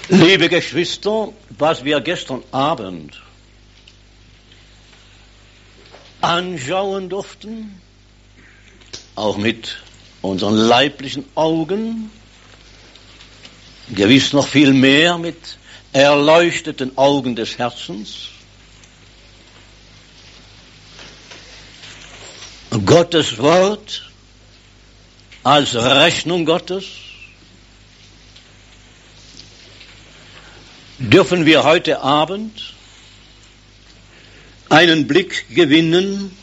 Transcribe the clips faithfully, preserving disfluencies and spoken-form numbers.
Liebe Geschwister, was wir gestern Abend anschauen durften, auch mit unseren leiblichen Augen, gewiss noch viel mehr mit erleuchteten Augen des Herzens, Gottes Wort als Rechnung Gottes, dürfen wir heute Abend einen Blick gewinnen,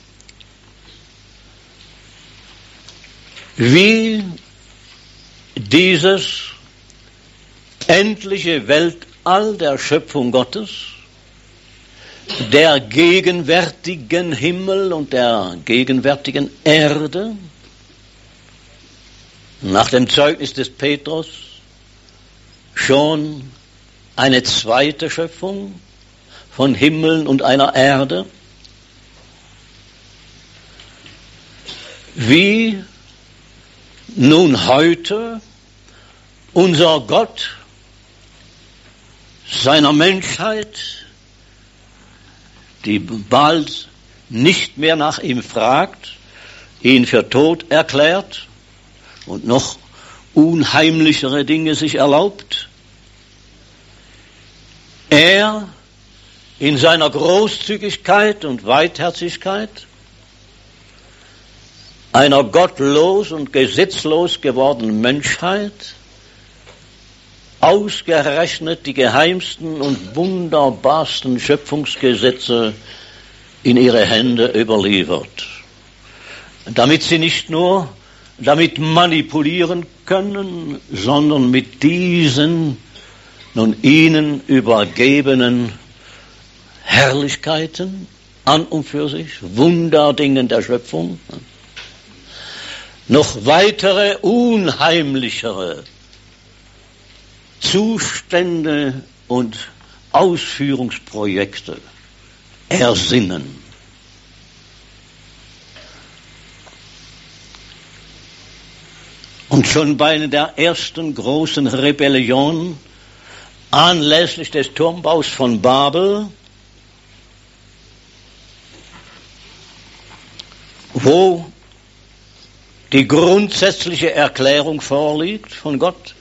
wie dieses endliche Weltall der Schöpfung Gottes, der gegenwärtigen Himmel und der gegenwärtigen Erde, nach dem Zeugnis des Petrus schon eine zweite Schöpfung von Himmeln und einer Erde, wie nun heute unser Gott seiner Menschheit, die bald nicht mehr nach ihm fragt, ihn für tot erklärt und noch unheimlichere Dinge sich erlaubt, er in seiner Großzügigkeit und Weitherzigkeit einer gottlos und gesetzlos gewordenen Menschheit ausgerechnet die geheimsten und wunderbarsten Schöpfungsgesetze in ihre Hände überliefert, damit sie nicht nur damit manipulieren können, sondern mit diesen nun ihnen übergebenen Herrlichkeiten an und für sich, Wunderdingen der Schöpfung, noch weitere unheimlichere Zustände und Ausführungsprojekte ersinnen. Und schon bei der ersten großen Rebellion anlässlich des Turmbaus von Babel, wo die grundsätzliche Erklärung vorliegt von Gott,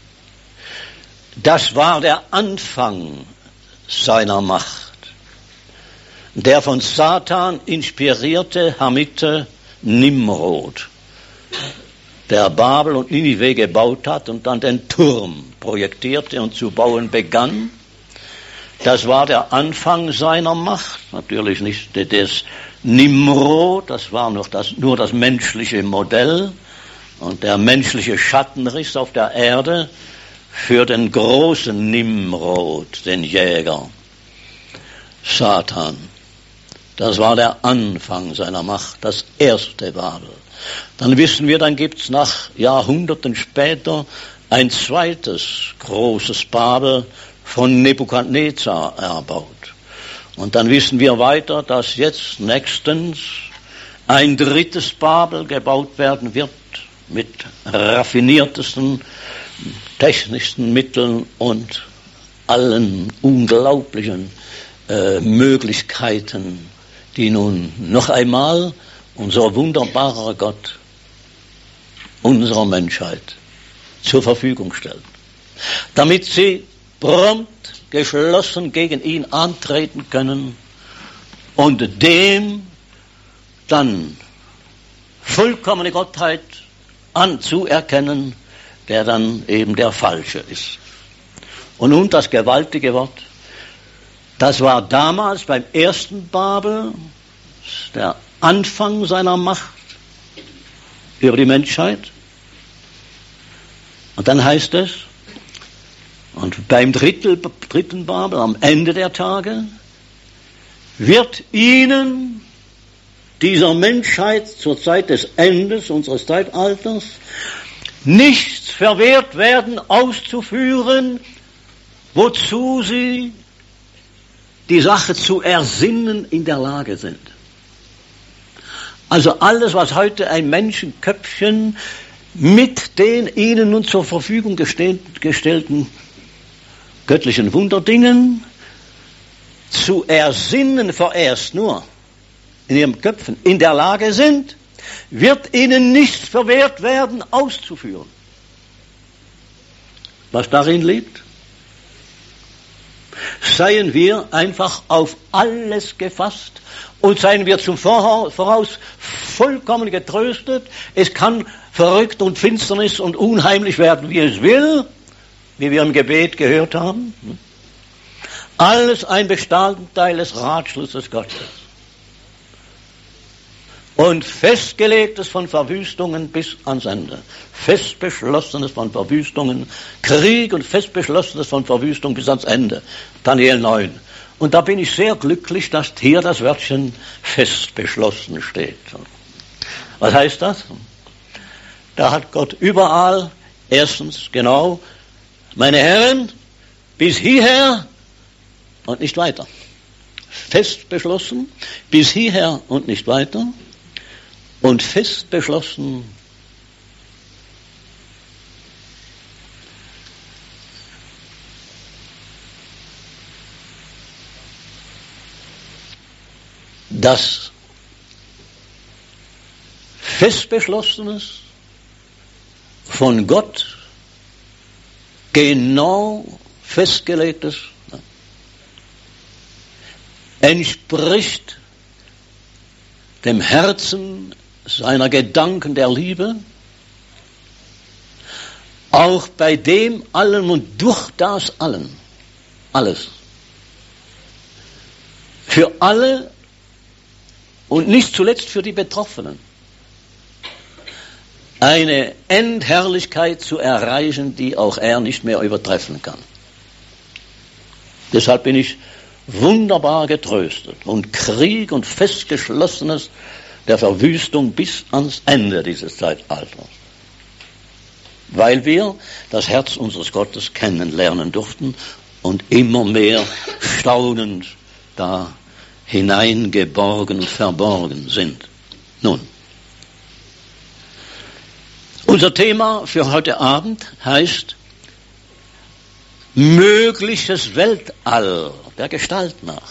das war der Anfang seiner Macht. Der von Satan inspirierte Hamite Nimrod, der Babel und Ninive gebaut hat und dann den Turm projektierte und zu bauen begann. Das war der Anfang seiner Macht, natürlich nicht des Nimrod, das war nur das, nur das menschliche Modell und der menschliche Schattenriss auf der Erde für den großen Nimrod, den Jäger, Satan. Das war der Anfang seiner Macht, das erste Babel. Dann wissen wir, dann gibt's nach Jahrhunderten später ein zweites großes Babel von Nebukadnezar erbaut. Und dann wissen wir weiter, dass jetzt nächstens ein drittes Babel gebaut werden wird mit raffiniertesten technischsten Mitteln und allen unglaublichen äh, Möglichkeiten, die nun noch einmal unser wunderbarer Gott unserer Menschheit zur Verfügung stellt, damit sie prompt geschlossen gegen ihn antreten können und dem dann vollkommene Gottheit anzuerkennen, der dann eben der Falsche ist. Und nun das gewaltige Wort, das war damals beim ersten Babel der Anfang seiner Macht über die Menschheit. Und dann heißt es, und beim Drittel, dritten Babel, am Ende der Tage, wird ihnen, dieser Menschheit zur Zeit des Endes unseres Zeitalters, nichts verwehrt werden, auszuführen, wozu sie die Sache zu ersinnen in der Lage sind. Also alles, was heute ein Menschenköpfchen mit den ihnen nun zur Verfügung gestellten göttlichen Wunderdingen zu ersinnen vorerst nur in ihren Köpfen in der Lage sind, wird ihnen nichts verwehrt werden, auszuführen. Was darin liegt? Seien wir einfach auf alles gefasst und seien wir zum Voraus vollkommen getröstet. Es kann verrückt und finsternis und unheimlich werden, wie es will, wie wir im Gebet gehört haben. Alles ein Bestandteil des Ratschlusses Gottes. Und festgelegtes von Verwüstungen bis ans Ende. Fest beschlossenes von Verwüstungen, Krieg und fest beschlossenes von Verwüstungen bis ans Ende. Daniel neun. Und da bin ich sehr glücklich, dass hier das Wörtchen fest beschlossen steht. Was heißt das? Da hat Gott überall, erstens, genau, meine Herren, bis hierher und nicht weiter. Fest beschlossen, bis hierher und nicht weiter. Und fest beschlossen, dass fest beschlossenes von Gott genau festgelegtes entspricht dem Herzen seiner Gedanken der Liebe, auch bei dem allen und durch das allen, alles, für alle und nicht zuletzt für die Betroffenen, eine Endherrlichkeit zu erreichen, die auch er nicht mehr übertreffen kann. Deshalb bin ich wunderbar getröstet und Krieg und festgeschlossenes der Verwüstung bis ans Ende dieses Zeitalters. Weil wir das Herz unseres Gottes kennenlernen durften und immer mehr staunend da hineingeborgen und verborgen sind. Nun, unser Thema für heute Abend heißt mögliches Weltall der Gestalt nach.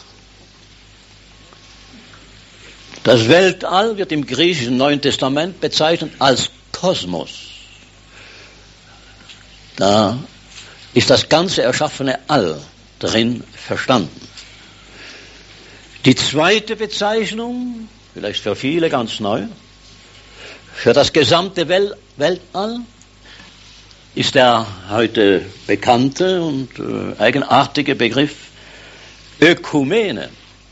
Das Weltall wird im griechischen Neuen Testament bezeichnet als Kosmos. Da ist das ganze erschaffene All drin verstanden. Die zweite Bezeichnung, vielleicht für viele ganz neu, für das gesamte Wel- Weltall ist der heute bekannte und äh, eigenartige Begriff Ökumene.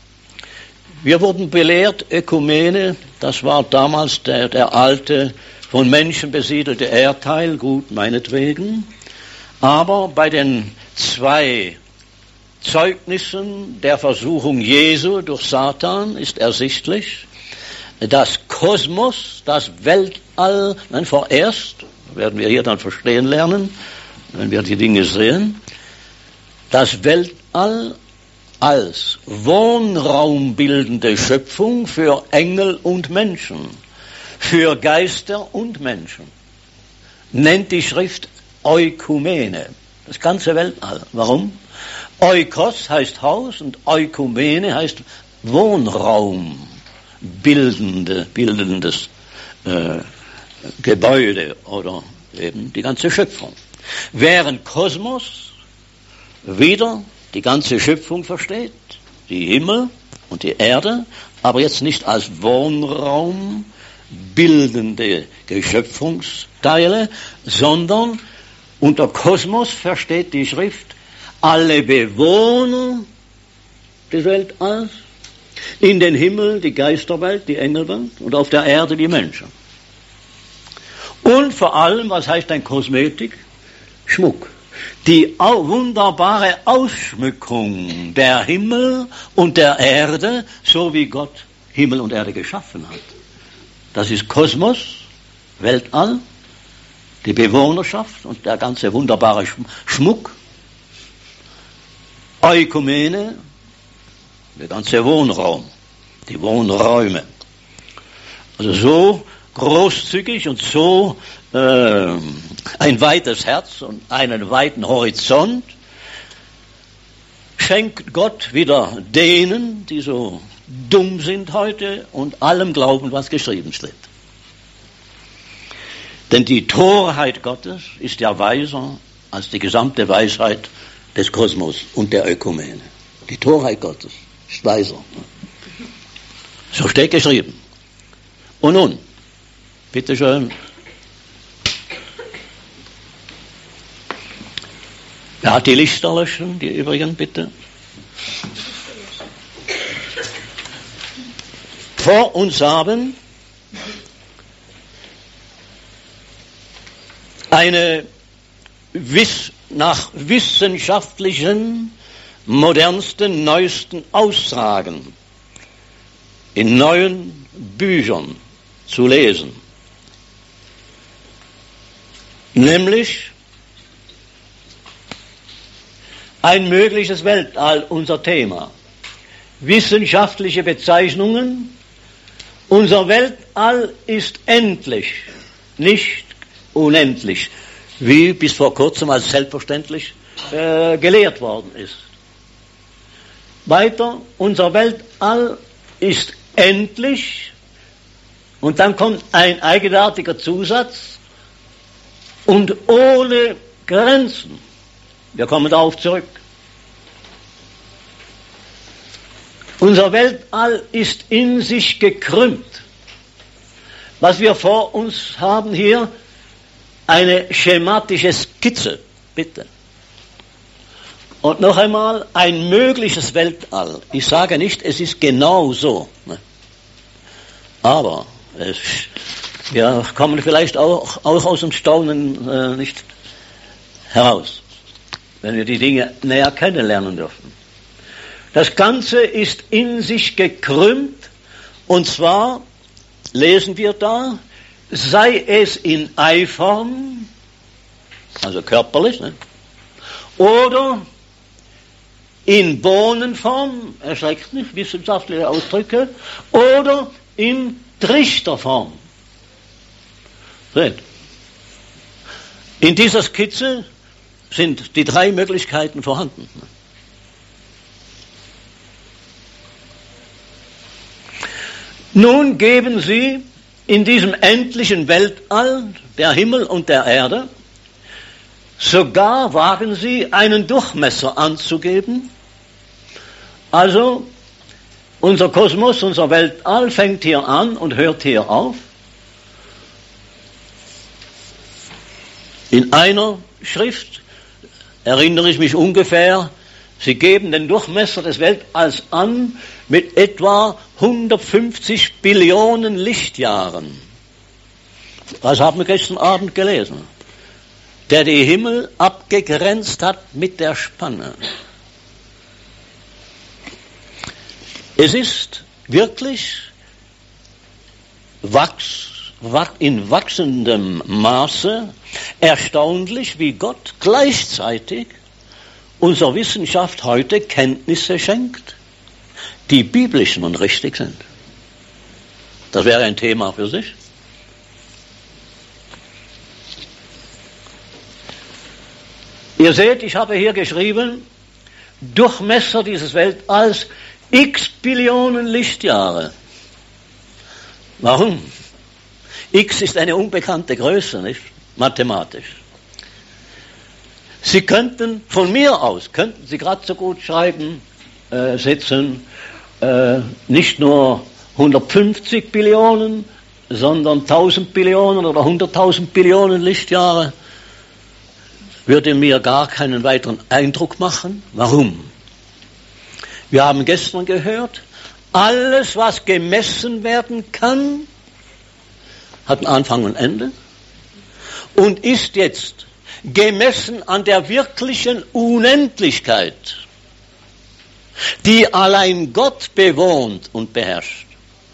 Wir wurden belehrt, Ökumene, das war damals der, der alte, von Menschen besiedelte Erdteil, gut, meinetwegen. Aber bei den zwei Zeugnissen der Versuchung Jesu durch Satan ist ersichtlich, das Kosmos, das Weltall, nein, vorerst, werden wir hier dann verstehen lernen, wenn wir die Dinge sehen, das Weltall als wohnraumbildende Schöpfung für Engel und Menschen, für Geister und Menschen, nennt die Schrift Eukumene, das ganze Weltall. Warum? Oikos heißt Haus und Eukumene heißt Wohnraum, bildende, bildendes äh, Gebäude oder eben die ganze Schöpfung. Während Kosmos wieder die ganze Schöpfung versteht, die Himmel und die Erde, aber jetzt nicht als Wohnraum bildende Geschöpfungsteile, sondern unter Kosmos versteht die Schrift alle Bewohner des Weltalls, in den Himmel die Geisterwelt, die Engelwelt und auf der Erde die Menschen. Und vor allem, was heißt ein Kosmetik? Schmuck. Die wunderbare Ausschmückung der Himmel und der Erde, so wie Gott Himmel und Erde geschaffen hat. Das ist Kosmos, Weltall, die Bewohnerschaft und der ganze wunderbare Schmuck. Eukumene, der ganze Wohnraum, die Wohnräume. Also so großzügig und so äh, ein weites Herz und einen weiten Horizont schenkt Gott wieder denen, die so dumm sind heute und allem glauben, was geschrieben steht. Denn die Torheit Gottes ist ja weiser als die gesamte Weisheit des Kosmos und der Ökumene. Die Torheit Gottes ist weiser. So steht geschrieben. Und nun, bitteschön. Wer hat die Lichter löschen, die übrigen, bitte? Vor uns haben eine Wiss, nach wissenschaftlichen, modernsten, neuesten Aussagen in neuen Büchern zu lesen. Nämlich ein mögliches Weltall, unser Thema. Wissenschaftliche Bezeichnungen. Unser Weltall ist endlich, nicht unendlich, wie bis vor kurzem als selbstverständlich äh, gelehrt worden ist. Weiter, unser Weltall ist endlich, und dann kommt ein eigenartiger Zusatz, und ohne Grenzen. Wir kommen darauf zurück. Unser Weltall ist in sich gekrümmt. Was wir vor uns haben hier, eine schematische Skizze, bitte. Und noch einmal, ein mögliches Weltall. Ich sage nicht, es ist genau so. Aber es, wir kommen vielleicht auch, auch aus dem Staunen äh, nicht heraus, wenn wir die Dinge näher kennenlernen dürfen. Das Ganze ist in sich gekrümmt, und zwar lesen wir da, sei es in Eiform, also körperlich, ne? Oder in Bohnenform, erschreckt nicht, wissenschaftliche Ausdrücke, oder in Trichterform. Seht. In dieser Skizze sind die drei Möglichkeiten vorhanden. Nun geben Sie in diesem endlichen Weltall, der Himmel und der Erde, sogar wagen Sie, einen Durchmesser anzugeben. Also, unser Kosmos, unser Weltall fängt hier an und hört hier auf. In einer Schrift erinnere ich mich ungefähr, Sie geben den Durchmesser des Weltalls an mit etwa hundertfünfzig Billionen Lichtjahren. Das haben wir gestern Abend gelesen. Der die Himmel abgegrenzt hat mit der Spanne. Es ist wirklich wachs, in wachsendem Maße erstaunlich, wie Gott gleichzeitig unserer Wissenschaft heute Kenntnisse schenkt, die biblisch und richtig sind. Das wäre ein Thema für sich. Ihr seht, ich habe hier geschrieben, Durchmesser dieses Weltalls x Billionen Lichtjahre. Warum? X ist eine unbekannte Größe, nicht? Mathematisch. Sie könnten, von mir aus, könnten Sie gerade so gut schreiben, äh, setzen, äh, nicht nur hundertfünfzig Billionen, sondern tausend Billionen oder hunderttausend Billionen Lichtjahre. Würde mir gar keinen weiteren Eindruck machen. Warum? Wir haben gestern gehört, alles, was gemessen werden kann, hat einen Anfang und Ende und ist jetzt gemessen an der wirklichen Unendlichkeit, die allein Gott bewohnt und beherrscht.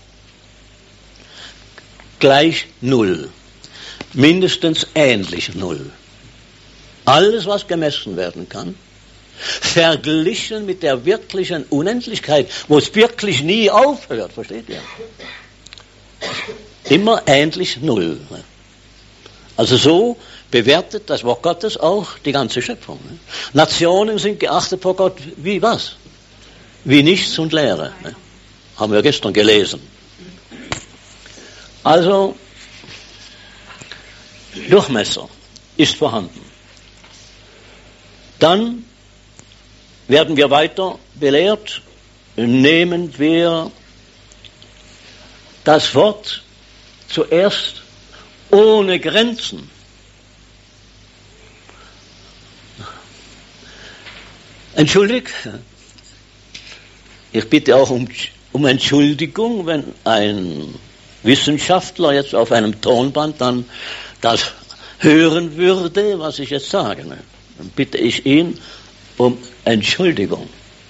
Gleich Null. Mindestens ähnlich Null. Alles, was gemessen werden kann, verglichen mit der wirklichen Unendlichkeit, wo es wirklich nie aufhört, versteht ihr? Immer ähnlich Null. Also so bewertet das Wort Gottes auch die ganze Schöpfung. Nationen sind geachtet vor Gott wie was? Wie nichts und Leere. Haben wir gestern gelesen. Also, Durchmesser ist vorhanden. Dann werden wir weiter belehrt, nehmen wir das Wort zuerst ohne Grenzen. Entschuldigt, ich bitte auch um, um Entschuldigung, wenn ein Wissenschaftler jetzt auf einem Tonband dann das hören würde, was ich jetzt sage. Dann bitte ich ihn um Entschuldigung.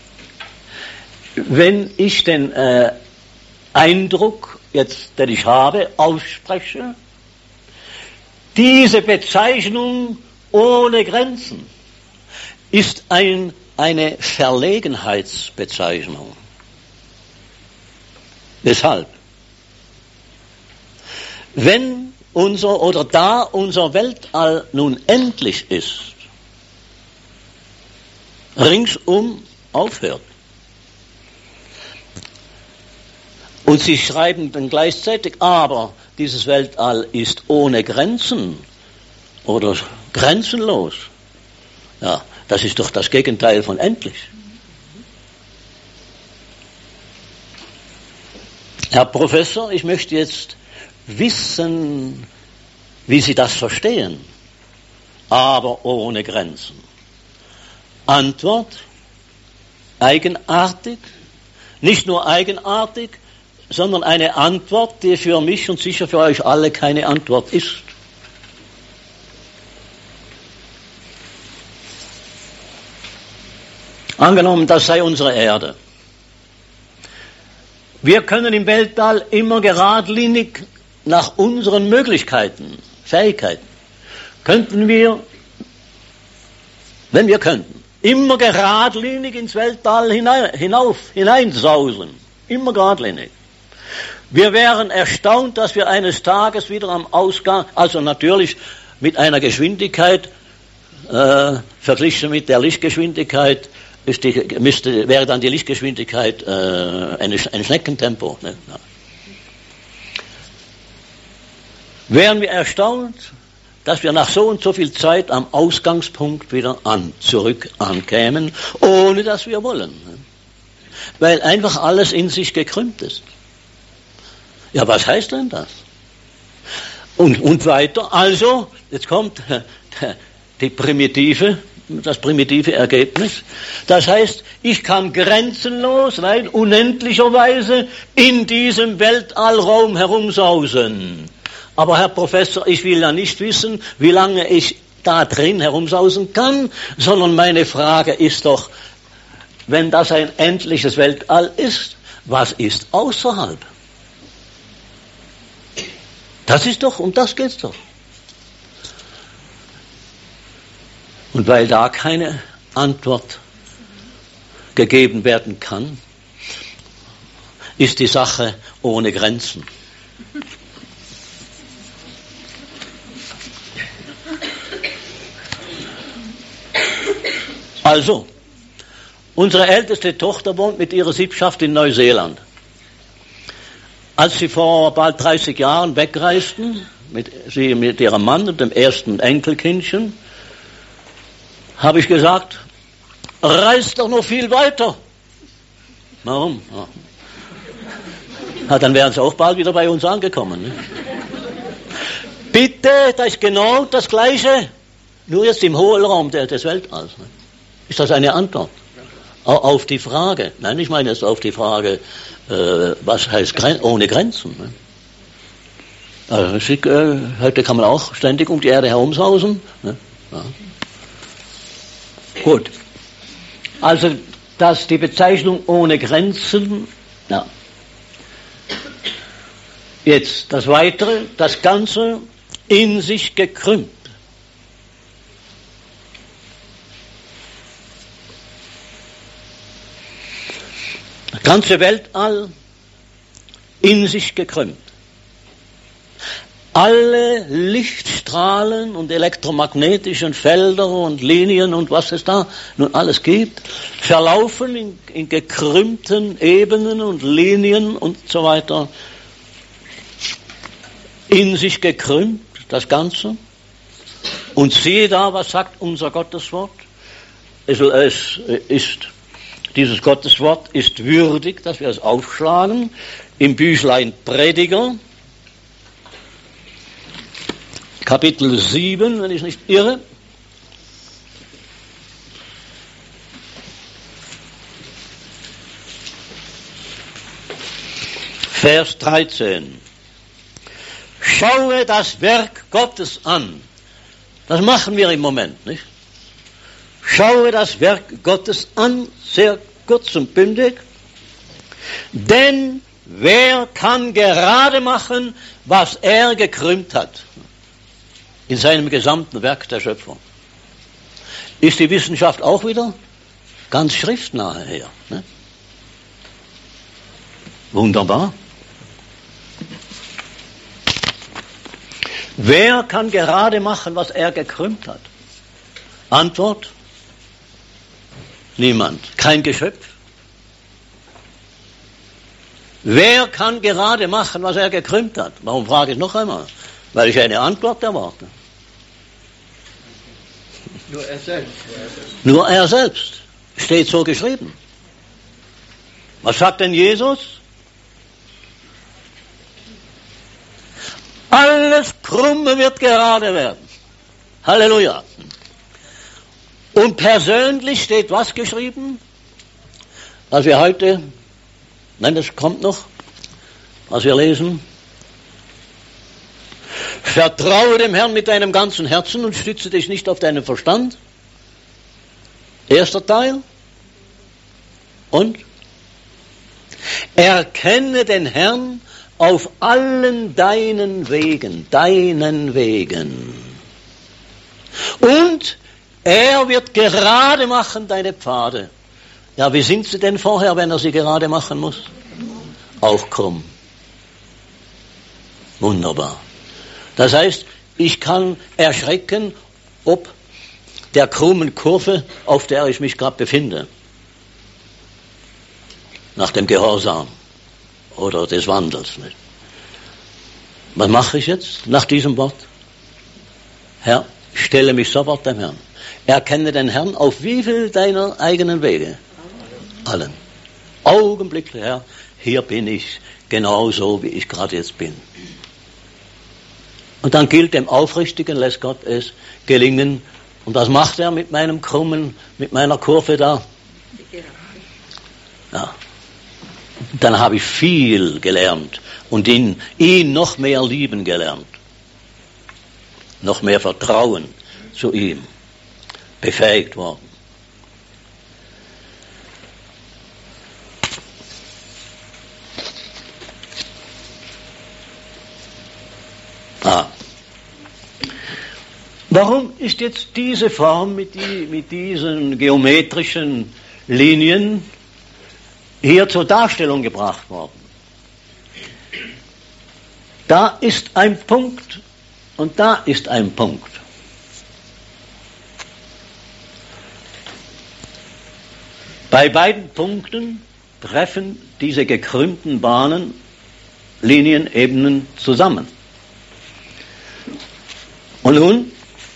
Wenn ich den äh, Eindruck, jetzt, den ich habe, ausspreche, diese Bezeichnung ohne Grenzen ist ein, eine Verlegenheitsbezeichnung. Weshalb? Wenn unser oder da unser Weltall nun endlich ist, ringsum aufhört. Und sie schreiben dann gleichzeitig, aber dieses Weltall ist ohne Grenzen oder grenzenlos. Ja, das ist doch das Gegenteil von endlich. Herr Professor, ich möchte jetzt wissen, wie Sie das verstehen, aber ohne Grenzen. Antwort, eigenartig, nicht nur eigenartig, sondern eine Antwort, die für mich und sicher für euch alle keine Antwort ist. Angenommen, das sei unsere Erde. Wir können im Weltall immer geradlinig nach unseren Möglichkeiten, Fähigkeiten, könnten wir, wenn wir könnten, immer geradlinig ins Weltall hinein, hinauf, hineinsausen. Immer geradlinig. Wir wären erstaunt, dass wir eines Tages wieder am Ausgang, also natürlich mit einer Geschwindigkeit, äh, verglichen mit der Lichtgeschwindigkeit, ist die, müsste, wäre dann die Lichtgeschwindigkeit äh, ein, ein Schneckentempo. Ne? Ja. Wären wir erstaunt, dass wir nach so und so viel Zeit am Ausgangspunkt wieder an, zurück ankämen, ohne dass wir wollen. Ne? Weil einfach alles in sich gekrümmt ist. Ja, was heißt denn das? Und, und weiter, also, jetzt kommt die primitive, das primitive Ergebnis. Das heißt, ich kann grenzenlos, nein, unendlicherweise in diesem Weltallraum herumsausen. Aber Herr Professor, ich will ja nicht wissen, wie lange ich da drin herumsausen kann, sondern meine Frage ist doch, wenn das ein endliches Weltall ist, was ist außerhalb? Das ist doch, um das geht's doch. Und weil da keine Antwort gegeben werden kann, ist die Sache ohne Grenzen. Also, unsere älteste Tochter wohnt mit ihrer Sippschaft in Neuseeland. Als sie vor bald dreißig Jahren wegreisten, mit, sie mit ihrem Mann und dem ersten Enkelkindchen, habe ich gesagt, reist doch noch viel weiter. Warum? Ja. Ja, dann wären sie auch bald wieder bei uns angekommen. Ne? Bitte, das ist genau das Gleiche, nur jetzt im Hohlraum des Weltalls. Ne? Ist das eine Antwort auf die Frage? Nein, ich meine jetzt auf die Frage, äh, was heißt Gren- ohne Grenzen? Ne? Also, äh, heute kann man auch ständig um die Erde herumsausen. Ne? Ja. Gut. Also, dass die Bezeichnung ohne Grenzen, ja. Jetzt das Weitere, das Ganze in sich gekrümmt. Das ganze Weltall in sich gekrümmt. Alle Lichtstrahlen und elektromagnetischen Felder und Linien und was es da nun alles gibt, verlaufen in, in gekrümmten Ebenen und Linien und so weiter, in sich gekrümmt, das Ganze. Und siehe da, was sagt unser Gotteswort? Es, es ist, dieses Gotteswort ist würdig, dass wir es aufschlagen, im Büchlein Prediger, Kapitel sieben, wenn ich nicht irre. Vers dreizehn. Schaue das Werk Gottes an. Das machen wir im Moment, nicht? Schaue das Werk Gottes an, sehr kurz und bündig. Denn wer kann gerade machen, was er gekrümmt hat? In seinem gesamten Werk der Schöpfung. Ist die Wissenschaft auch wieder ganz schriftnahe her. Ne? Wunderbar. Wer kann gerade machen, was er gekrümmt hat? Antwort: Niemand. Kein Geschöpf. Wer kann gerade machen, was er gekrümmt hat? Warum frage ich noch einmal? Weil ich eine Antwort erwarte. Nur er selbst. Nur er selbst. Steht so geschrieben. Was sagt denn Jesus? Alles Krumme wird gerade werden. Halleluja. Und persönlich steht was geschrieben? Was wir heute, nein, das kommt noch, was wir lesen. Vertraue dem Herrn mit deinem ganzen Herzen und stütze dich nicht auf deinen Verstand. Erster Teil. Und? Erkenne den Herrn auf allen deinen Wegen, deinen Wegen. Und er wird gerade machen deine Pfade. Ja, wie sind sie denn vorher, wenn er sie gerade machen muss? Auch krumm. Wunderbar. Das heißt, ich kann erschrecken, ob der krummen Kurve, auf der ich mich gerade befinde, nach dem Gehorsam oder des Wandels. Nicht? Was mache ich jetzt nach diesem Wort? Herr, stelle mich sofort dem Herrn. Erkenne den Herrn auf wie viel deiner eigenen Wege? Allen. Augenblicklich, Herr, hier bin ich, genau so, wie ich gerade jetzt bin. Und dann gilt dem Aufrichtigen, lässt Gott es gelingen. Und was macht er mit meinem Krummen, mit meiner Kurve da? Ja. Dann habe ich viel gelernt und ihn, ihn noch mehr lieben gelernt. Noch mehr Vertrauen zu ihm befähigt worden. Ah. Warum ist jetzt diese Form mit, die, mit diesen geometrischen Linien hier zur Darstellung gebracht worden? Da ist ein Punkt und da ist ein Punkt. Bei beiden Punkten treffen diese gekrümmten Bahnen, Linien, Ebenen zusammen. Und nun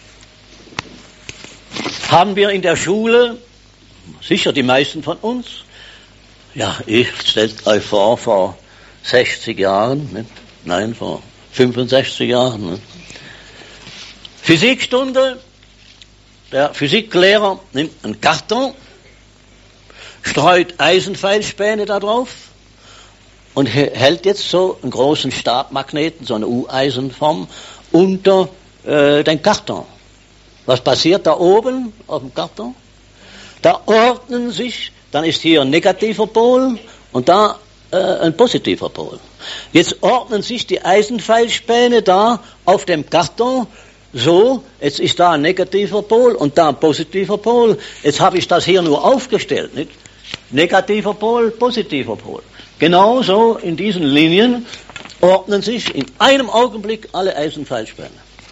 haben wir in der Schule, sicher die meisten von uns, ja, ich stellt euch vor, vor sechzig Jahren, nicht? Nein, vor fünfundsechzig Jahren, nicht? Physikstunde, der Physiklehrer nimmt einen Karton, streut Eisenpfeilspäne da drauf und hält jetzt so einen großen Stabmagneten, so eine U-Eisenform, unter äh, den Karton. Was passiert da oben auf dem Karton? Da ordnen sich, dann ist hier ein negativer Pol und da äh, ein positiver Pol. Jetzt ordnen sich die Eisenpfeilspäne da auf dem Karton so, jetzt ist da ein negativer Pol und da ein positiver Pol. Jetzt habe ich das hier nur aufgestellt, nicht? Negativer Pol, positiver Pol. Genauso in diesen Linien ordnen sich in einem Augenblick alle Eisenpfeilspäne.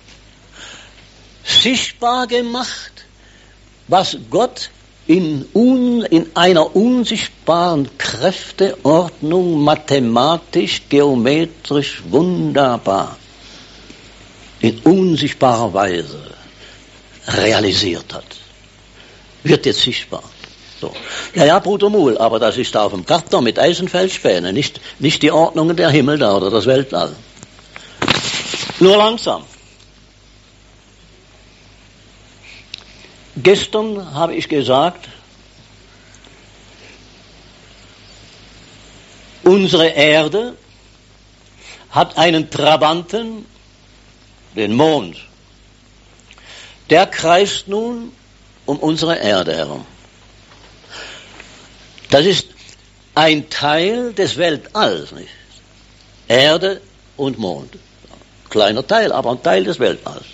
Sichtbar gemacht, was Gott in, un, in einer unsichtbaren Kräfteordnung mathematisch, geometrisch wunderbar in unsichtbarer Weise realisiert hat. Wird jetzt sichtbar. So. Ja, ja, Bruder Muhl, aber das ist da auf dem Karton mit Eisenfeldspäne, nicht, nicht die Ordnungen der Himmel da oder das Weltall. Nur langsam. Gestern habe ich gesagt, unsere Erde hat einen Trabanten, den Mond. Der kreist nun um unsere Erde herum. Das ist ein Teil des Weltalls, nicht? Erde und Mond. Kleiner Teil, aber ein Teil des Weltalls.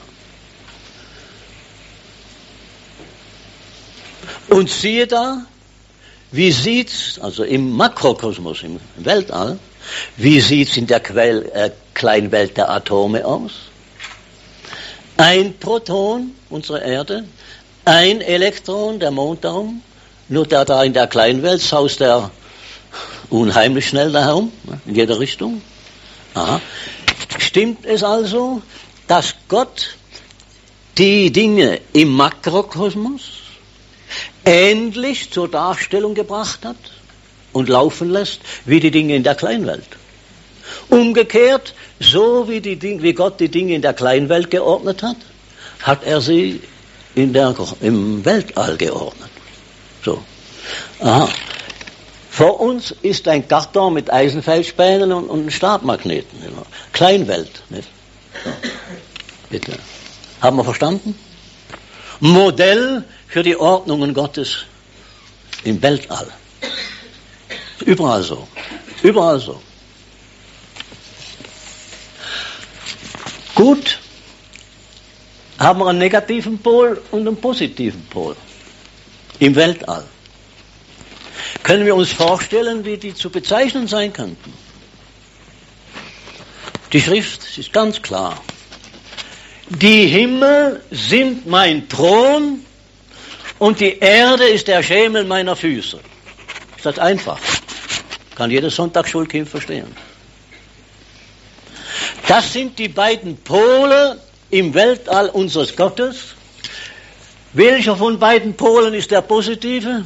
Und siehe da, wie sieht's, also im Makrokosmos, im Weltall, wie sieht's in der Quell, äh, Kleinwelt der Atome aus? Ein Proton, unsere Erde, ein Elektron, der Mond darum, nur der da in der Kleinwelt saust der unheimlich schnell da herum, in jeder Richtung. Aha. Stimmt es also, dass Gott die Dinge im Makrokosmos ähnlich zur Darstellung gebracht hat und laufen lässt, wie die Dinge in der Kleinwelt? Umgekehrt, so wie, die Dinge, wie Gott die Dinge in der Kleinwelt geordnet hat, hat er sie in der, im Weltall geordnet. So. Aha. Vor uns ist ein Karton mit Eisenfeldspänen und, und Stabmagneten. Kleinwelt. Nicht? So. Bitte. Haben wir verstanden? Modell für die Ordnungen Gottes im Weltall. Überall so. Überall so. Gut, haben wir einen negativen Pol und einen positiven Pol im Weltall. Können wir uns vorstellen, wie die zu bezeichnen sein könnten? Die Schrift ist ganz klar. Die Himmel sind mein Thron und die Erde ist der Schemel meiner Füße. Ist das einfach? Kann jedes Sonntagsschulkind verstehen. Das sind die beiden Pole im Weltall unseres Gottes. Welcher von beiden Polen ist der positive?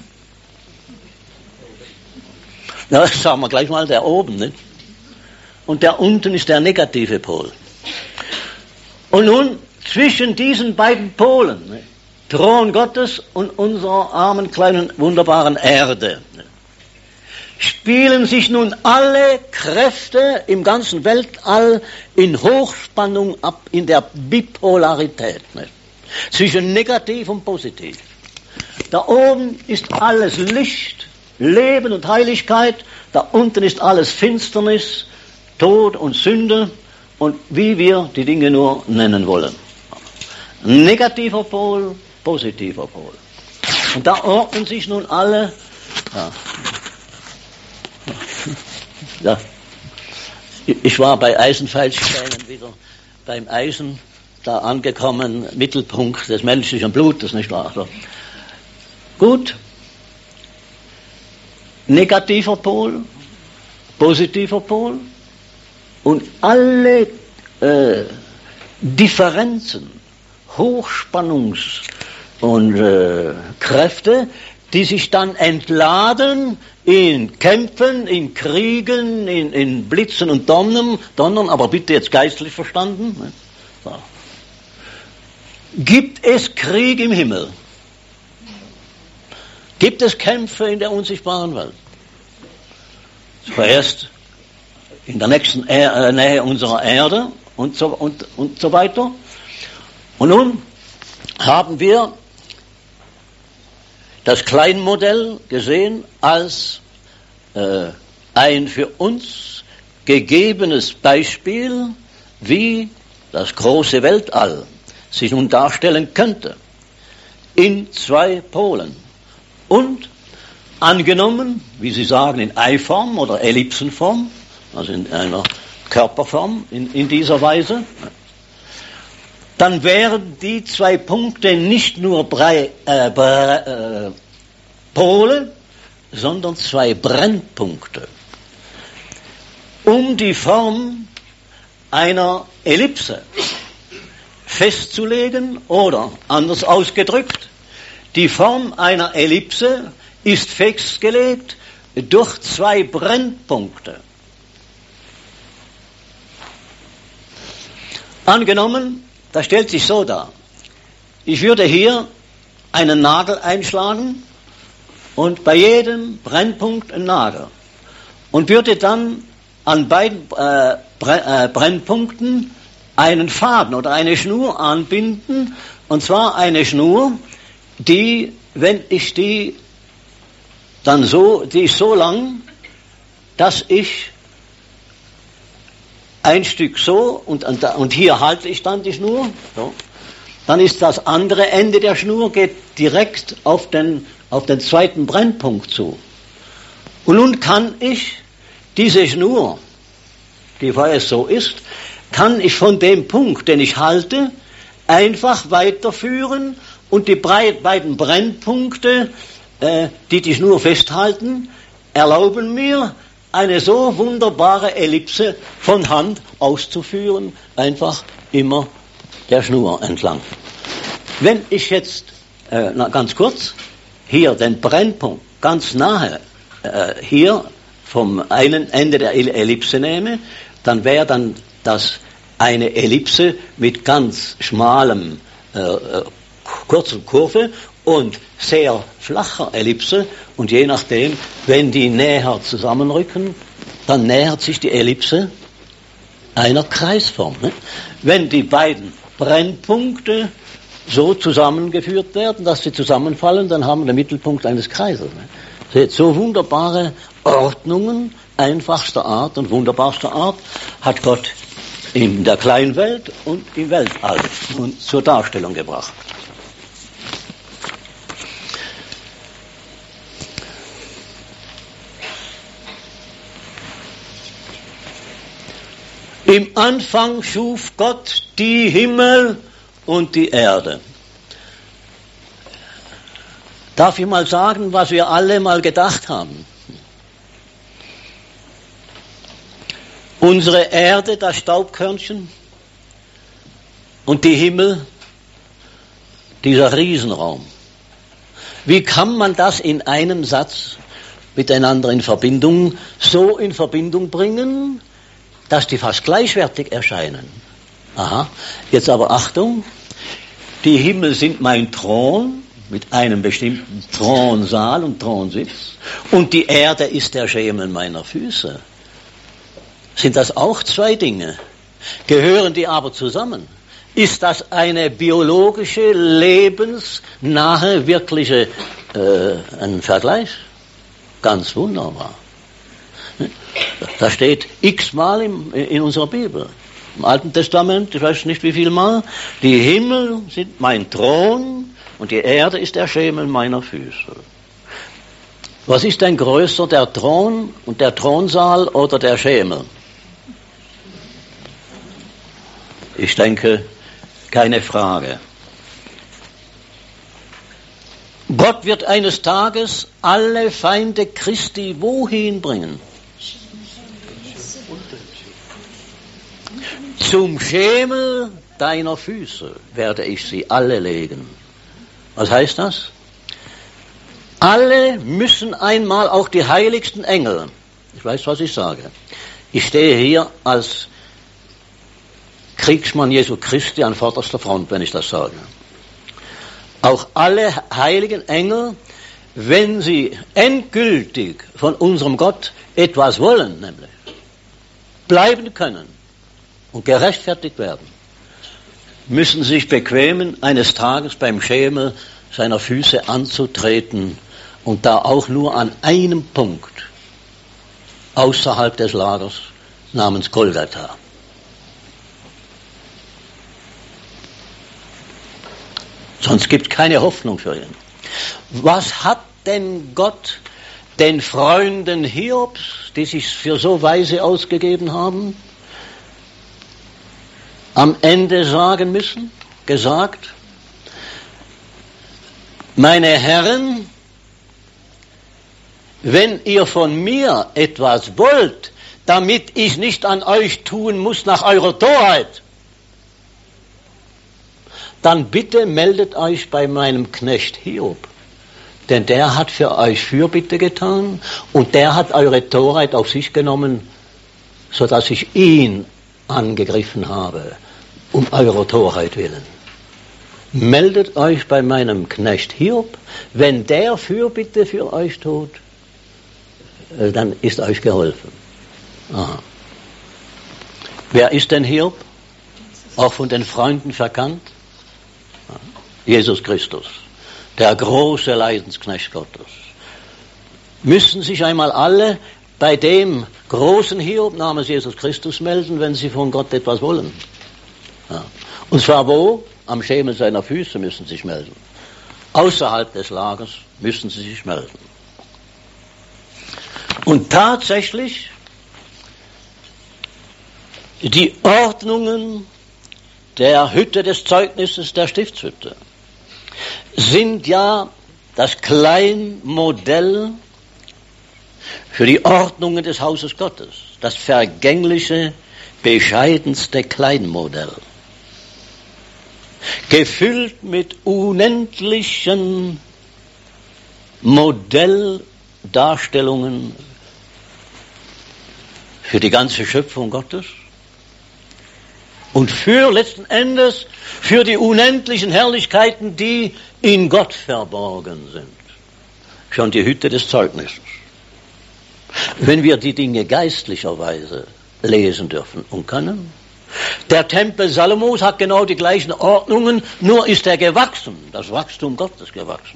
Ja, das sagen wir gleich mal, der oben, nicht? Und der unten ist der negative Pol. Und nun zwischen diesen beiden Polen, nicht? Thron Gottes und unserer armen, kleinen, wunderbaren Erde, nicht? Spielen sich nun alle Kräfte im ganzen Weltall in Hochspannung ab, in der Bipolarität, nicht? Zwischen negativ und positiv. Da oben ist alles Licht, Leben und Heiligkeit, da unten ist alles Finsternis, Tod und Sünde und wie wir die Dinge nur nennen wollen. Negativer Pol, positiver Pol. Und da ordnen sich nun alle, ja, ja. Ich war bei Eisenfeldspänen wieder beim Eisen da angekommen, Mittelpunkt des menschlichen Blutes, nicht wahr? So. Gut. Negativer Pol, positiver Pol und alle äh, Differenzen, Hochspannungs- und äh, Kräfte, die sich dann entladen in Kämpfen, in Kriegen, in, in Blitzen und Donnern, Donnern, aber bitte jetzt geistlich verstanden. So. Gibt es Krieg im Himmel? Gibt es Kämpfe in der unsichtbaren Welt? Zuerst in der nächsten er- Nähe unserer Erde und so, und, und so weiter. Und nun haben wir das Kleinmodell gesehen als äh, ein für uns gegebenes Beispiel, wie das große Weltall sich nun darstellen könnte, in zwei Polen. Und angenommen, wie Sie sagen, in Eiform oder Ellipsenform, also in einer Körperform in, in dieser Weise, dann wären die zwei Punkte nicht nur Brei, äh, Bre, äh, Pole, sondern zwei Brennpunkte, um die Form einer Ellipse festzulegen, oder anders ausgedrückt, die Form einer Ellipse ist festgelegt durch zwei Brennpunkte. Angenommen, das stellt sich so dar, ich würde hier einen Nagel einschlagen und bei jedem Brennpunkt einen Nagel und würde dann an beiden äh, Brennpunkten einen Faden oder eine Schnur anbinden, und zwar eine Schnur, die, wenn ich die dann so, die ist so lang, dass ich ein Stück so und, und hier halte ich dann die Schnur, so, dann ist das andere Ende der Schnur geht direkt auf den, auf den zweiten Brennpunkt zu. Und nun kann ich diese Schnur, die weil es so ist, kann ich von dem Punkt, den ich halte, einfach weiterführen und die beiden Brennpunkte, äh, die die Schnur festhalten, erlauben mir, eine so wunderbare Ellipse von Hand auszuführen, einfach immer der Schnur entlang. Wenn ich jetzt, äh, na, ganz kurz, hier den Brennpunkt ganz nahe, äh, hier vom einen Ende der Ellipse nehme, dann wäre dann das eine Ellipse mit ganz schmalem, äh, kurzen Kurve und sehr flacher Ellipse, und je nachdem, wenn die näher zusammenrücken, dann nähert sich die Ellipse einer Kreisform. Ne? Wenn die beiden Brennpunkte so zusammengeführt werden, dass sie zusammenfallen, dann haben wir den Mittelpunkt eines Kreises. Ne? Seht, so wunderbare Ordnungen einfachster Art und wunderbarster Art hat Gott in der Kleinwelt und im Weltall zur Darstellung gebracht. Im Anfang schuf Gott die Himmel und die Erde. Darf ich mal sagen, was wir alle mal gedacht haben? Unsere Erde, das Staubkörnchen, und die Himmel, dieser Riesenraum. Wie kann man das in einem Satz miteinander in Verbindung, so in Verbindung bringen, dass die fast gleichwertig erscheinen? Aha, jetzt aber Achtung, die Himmel sind mein Thron, mit einem bestimmten Thronsaal und Thronsitz, und die Erde ist der Schemel meiner Füße. Sind das auch zwei Dinge? Gehören die aber zusammen? Ist das eine biologische, lebensnahe, wirkliche äh, ein Vergleich? Ganz wunderbar. Da steht x-mal im, in unserer Bibel. Im Alten Testament, ich weiß nicht wie viel Mal, die Himmel sind mein Thron und die Erde ist der Schemel meiner Füße. Was ist denn größer, der Thron und der Thronsaal oder der Schemel? Ich denke, keine Frage. Gott wird eines Tages alle Feinde Christi wohin bringen? Zum Schemel deiner Füße werde ich sie alle legen. Was heißt das? Alle müssen einmal, auch die heiligsten Engel, ich weiß, was ich sage, ich stehe hier als Kriegsmann Jesu Christi an vorderster Front, wenn ich das sage. Auch alle heiligen Engel, wenn sie endgültig von unserem Gott etwas wollen, nämlich bleiben können und gerechtfertigt werden, müssen sich bequemen, eines Tages beim Schemel seiner Füße anzutreten, und da auch nur an einem Punkt außerhalb des Lagers namens Golgatha. Sonst gibt es keine Hoffnung für ihn. Was hat denn Gott den Freunden Hiobs, die sich für so weise ausgegeben haben, am Ende sagen müssen, gesagt, meine Herren, wenn ihr von mir etwas wollt, damit ich nicht an euch tun muss nach eurer Torheit, dann bitte meldet euch bei meinem Knecht Hiob. Denn der hat für euch Fürbitte getan und der hat eure Torheit auf sich genommen, sodass ich ihn angegriffen habe, um eurer Torheit willen. Meldet euch bei meinem Knecht Hiob, wenn der Fürbitte für euch tut, dann ist euch geholfen. Aha. Wer ist denn Hiob? Auch von den Freunden verkannt? Jesus Christus, der große Leidensknecht Gottes. Müssen sich einmal alle bei dem großen Hiob namens Jesus Christus melden, wenn sie von Gott etwas wollen. Ja. Und zwar wo? Am Schemel seiner Füße müssen sie sich melden. Außerhalb des Lagers müssen sie sich melden. Und tatsächlich, die Ordnungen der Hütte des Zeugnisses, der Stiftshütte, sind ja das Kleinmodell für die Ordnungen des Hauses Gottes, das vergängliche, bescheidenste Kleinmodell, gefüllt mit unendlichen Modelldarstellungen für die ganze Schöpfung Gottes und für letzten Endes für die unendlichen Herrlichkeiten, die in Gott verborgen sind. Schon die Hütte des Zeugnisses. Wenn wir die Dinge geistlicherweise lesen dürfen und können. Der Tempel Salomos hat genau die gleichen Ordnungen, nur ist er gewachsen, das Wachstum Gottes gewachsen.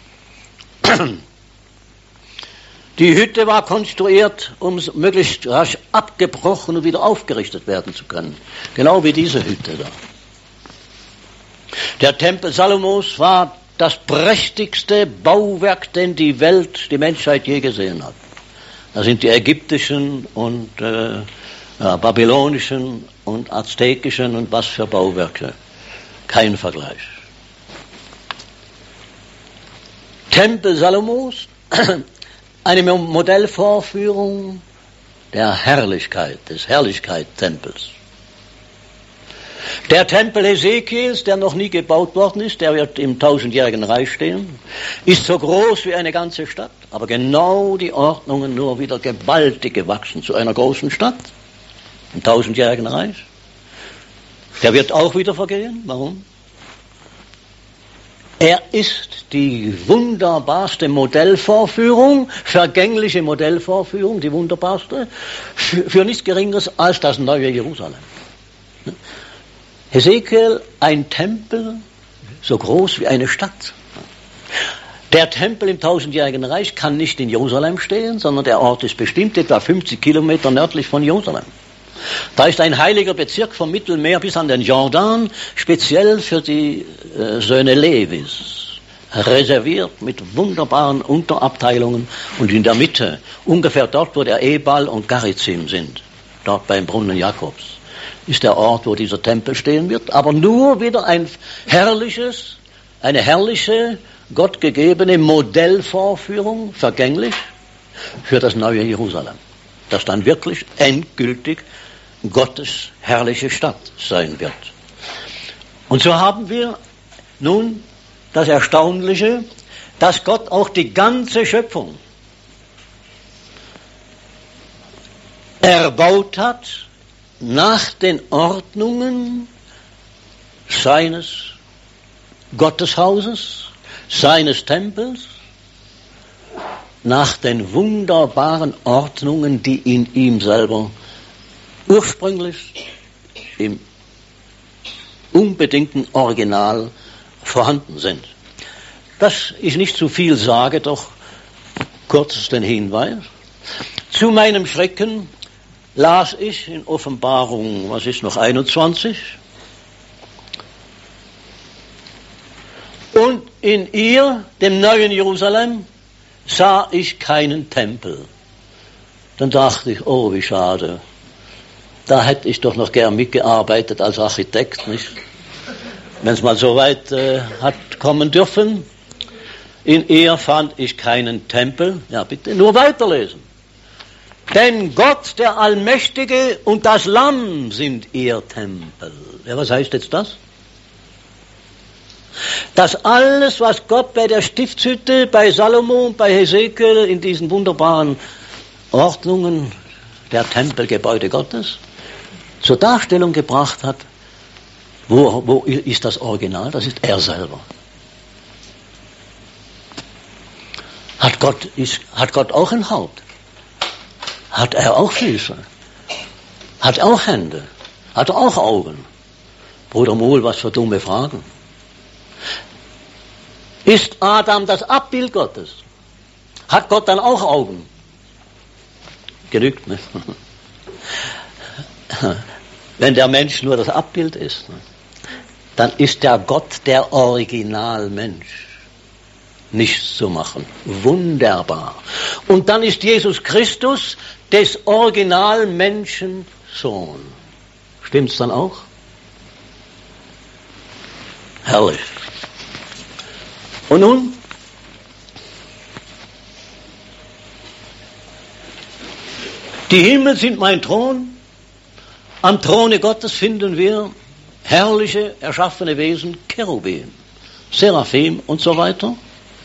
Die Hütte war konstruiert, um möglichst rasch abgebrochen und wieder aufgerichtet werden zu können. Genau wie diese Hütte da. Der Tempel Salomos war das prächtigste Bauwerk, den die Welt, die Menschheit je gesehen hat. Da sind die ägyptischen und äh, ja, babylonischen und aztekischen und was für Bauwerke. Kein Vergleich. Tempel Salomos, eine Modellvorführung der Herrlichkeit, des Herrlichkeitstempels. Der Tempel Hesekiels, der noch nie gebaut worden ist, der wird im tausendjährigen Reich stehen, ist so groß wie eine ganze Stadt, aber genau die Ordnungen nur wieder gewaltig gewachsen zu einer großen Stadt, im tausendjährigen Reich. Der wird auch wieder vergehen. Warum? Er ist die wunderbarste Modellvorführung, vergängliche Modellvorführung, die wunderbarste, für, für nichts Geringeres als das neue Jerusalem. Hesekiel, ein Tempel, so groß wie eine Stadt. Der Tempel im tausendjährigen Reich kann nicht in Jerusalem stehen, sondern der Ort ist bestimmt etwa fünfzig Kilometer nördlich von Jerusalem. Da ist ein heiliger Bezirk vom Mittelmeer bis an den Jordan, speziell für die äh, Söhne Levis, reserviert mit wunderbaren Unterabteilungen und in der Mitte, ungefähr dort, wo der Ebal und Garizim sind, dort beim Brunnen Jakobs, ist der Ort, wo dieser Tempel stehen wird, aber nur wieder ein herrliches, eine herrliche, gottgegebene Modellvorführung, vergänglich, für das neue Jerusalem, das dann wirklich endgültig Gottes herrliche Stadt sein wird. Und so haben wir nun das Erstaunliche, dass Gott auch die ganze Schöpfung erbaut hat nach den Ordnungen seines Gotteshauses, seines Tempels, nach den wunderbaren Ordnungen, die in ihm selber ursprünglich im unbedingten Original vorhanden sind. Dass ich nicht zu viel sage, doch kurz den Hinweis. Zu meinem Schrecken las ich in Offenbarung, was ist noch, einundzwanzig, und in ihr, dem neuen Jerusalem, sah ich keinen Tempel. Dann dachte ich, oh, wie schade. Da hätte ich doch noch gern mitgearbeitet als Architekt, nicht? Wenn es mal so weit äh, hat kommen dürfen. In ihr fand ich keinen Tempel. Ja, bitte, nur weiterlesen. Denn Gott, der Allmächtige und das Lamm sind ihr Tempel. Ja, was heißt jetzt das? Dass alles, was Gott bei der Stiftshütte, bei Salomon, bei Hesekiel, in diesen wunderbaren Ordnungen der Tempelgebäude Gottes zur Darstellung gebracht hat, wo, wo ist das Original? Das ist er selber. Hat Gott, ist, hat Gott auch ein Haupt? Hat er auch Füße? Hat er auch Hände? Hat er auch Augen? Bruder Mohl, was für dumme Fragen. Ist Adam das Abbild Gottes? Hat Gott dann auch Augen? Genügt, ne? Wenn der Mensch nur das Abbild ist, dann ist der Gott der Originalmensch. Nichts zu machen. Wunderbar. Und dann ist Jesus Christus des Originalmenschen Sohn. Stimmt's dann auch? Herrlich. Und nun? Die Himmel sind mein Thron. Am Throne Gottes finden wir herrliche, erschaffene Wesen, Cherubim, Seraphim und so weiter.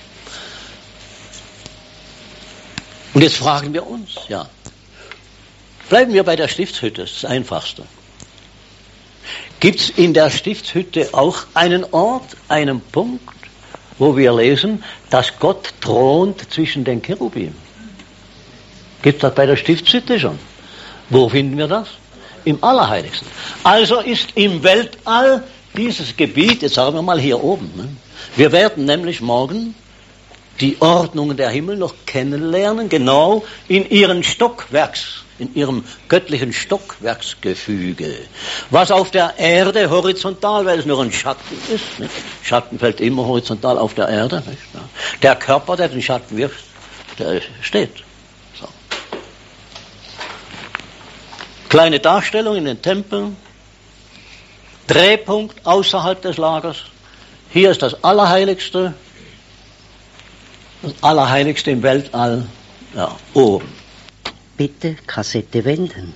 Und jetzt fragen wir uns, ja, bleiben wir bei der Stiftshütte, das ist das Einfachste. Gibt es in der Stiftshütte auch einen Ort, einen Punkt, wo wir lesen, dass Gott thront zwischen den Cherubim? Gibt es das bei der Stiftshütte schon? Wo finden wir das? Im Allerheiligsten. Also ist im Weltall dieses Gebiet, jetzt sagen wir mal hier oben, ne? Wir werden nämlich morgen die Ordnungen der Himmel noch kennenlernen, genau in ihren Stockwerks, in ihrem göttlichen Stockwerksgefüge. Was auf der Erde horizontal, weil es nur ein Schatten ist, nicht? Schatten fällt immer horizontal auf der Erde, nicht? Der Körper, der den Schatten wirft, der steht. So. Kleine Darstellung in den Tempeln, Drehpunkt außerhalb des Lagers, hier ist das Allerheiligste, das Allerheiligste im Weltall, ja, oben. Bitte Kassette wenden.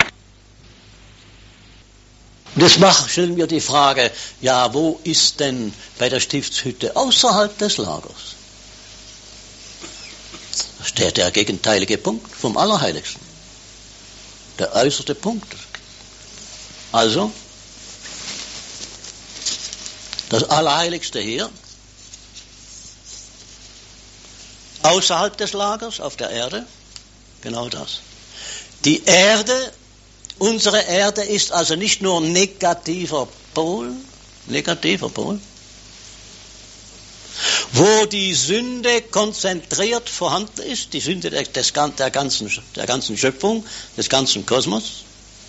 Das macht, stellen wir die Frage, ja, wo ist denn bei der Stiftshütte außerhalb des Lagers? Da steht der gegenteilige Punkt vom Allerheiligsten. Der äußerste Punkt. Also, das Allerheiligste hier, außerhalb des Lagers, auf der Erde, genau das. Die Erde, unsere Erde ist also nicht nur negativer Pol, negativer Pol, wo die Sünde konzentriert vorhanden ist, die Sünde des, der, ganzen, der ganzen Schöpfung, des ganzen Kosmos.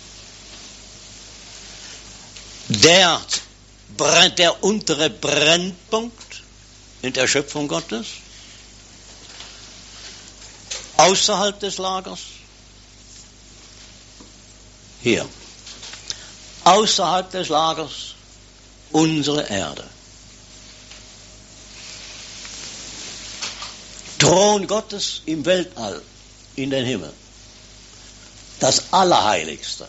Der, der untere Brennpunkt in der Schöpfung Gottes, außerhalb des Lagers, hier, außerhalb des Lagers, unsere Erde. Thron Gottes im Weltall, in den Himmel. Das Allerheiligste.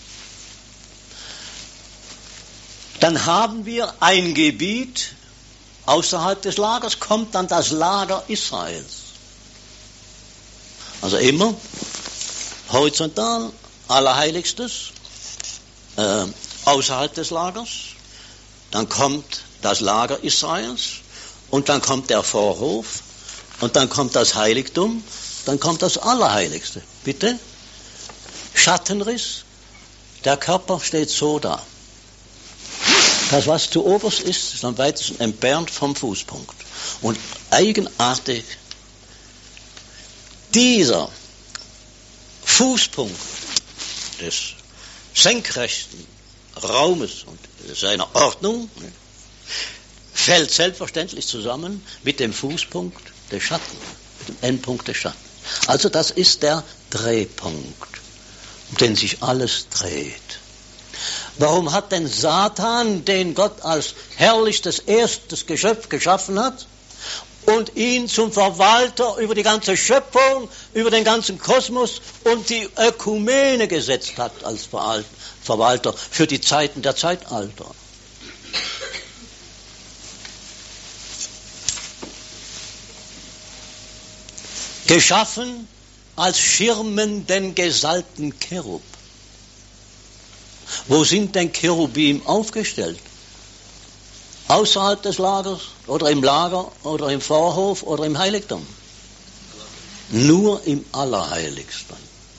Dann haben wir ein Gebiet, außerhalb des Lagers kommt dann das Lager Israels. Also immer horizontal, Allerheiligstes, äh, außerhalb des Lagers, dann kommt das Lager Israels und dann kommt der Vorhof und dann kommt das Heiligtum, dann kommt das Allerheiligste. Bitte? Schattenriss, der Körper steht so da. Das, was zu oberst ist, ist am weitesten entfernt vom Fußpunkt. Und eigenartig, dieser Fußpunkt des senkrechten Raumes und seiner Ordnung fällt selbstverständlich zusammen mit dem Fußpunkt des Schatten, mit dem Endpunkt des Schatten. Also das ist der Drehpunkt, den sich alles dreht. Warum hat denn Satan, den Gott als herrlichstes erstes Geschöpf geschaffen hat und ihn zum Verwalter über die ganze Schöpfung, über den ganzen Kosmos und die Ökumene gesetzt hat als Verwalter für die Zeiten der Zeitalter? Geschaffen als schirmenden gesalbten Cherub. Wo sind denn Cherubim aufgestellt? Außerhalb des Lagers oder im Lager oder im Vorhof oder im Heiligtum? Nur im Allerheiligsten.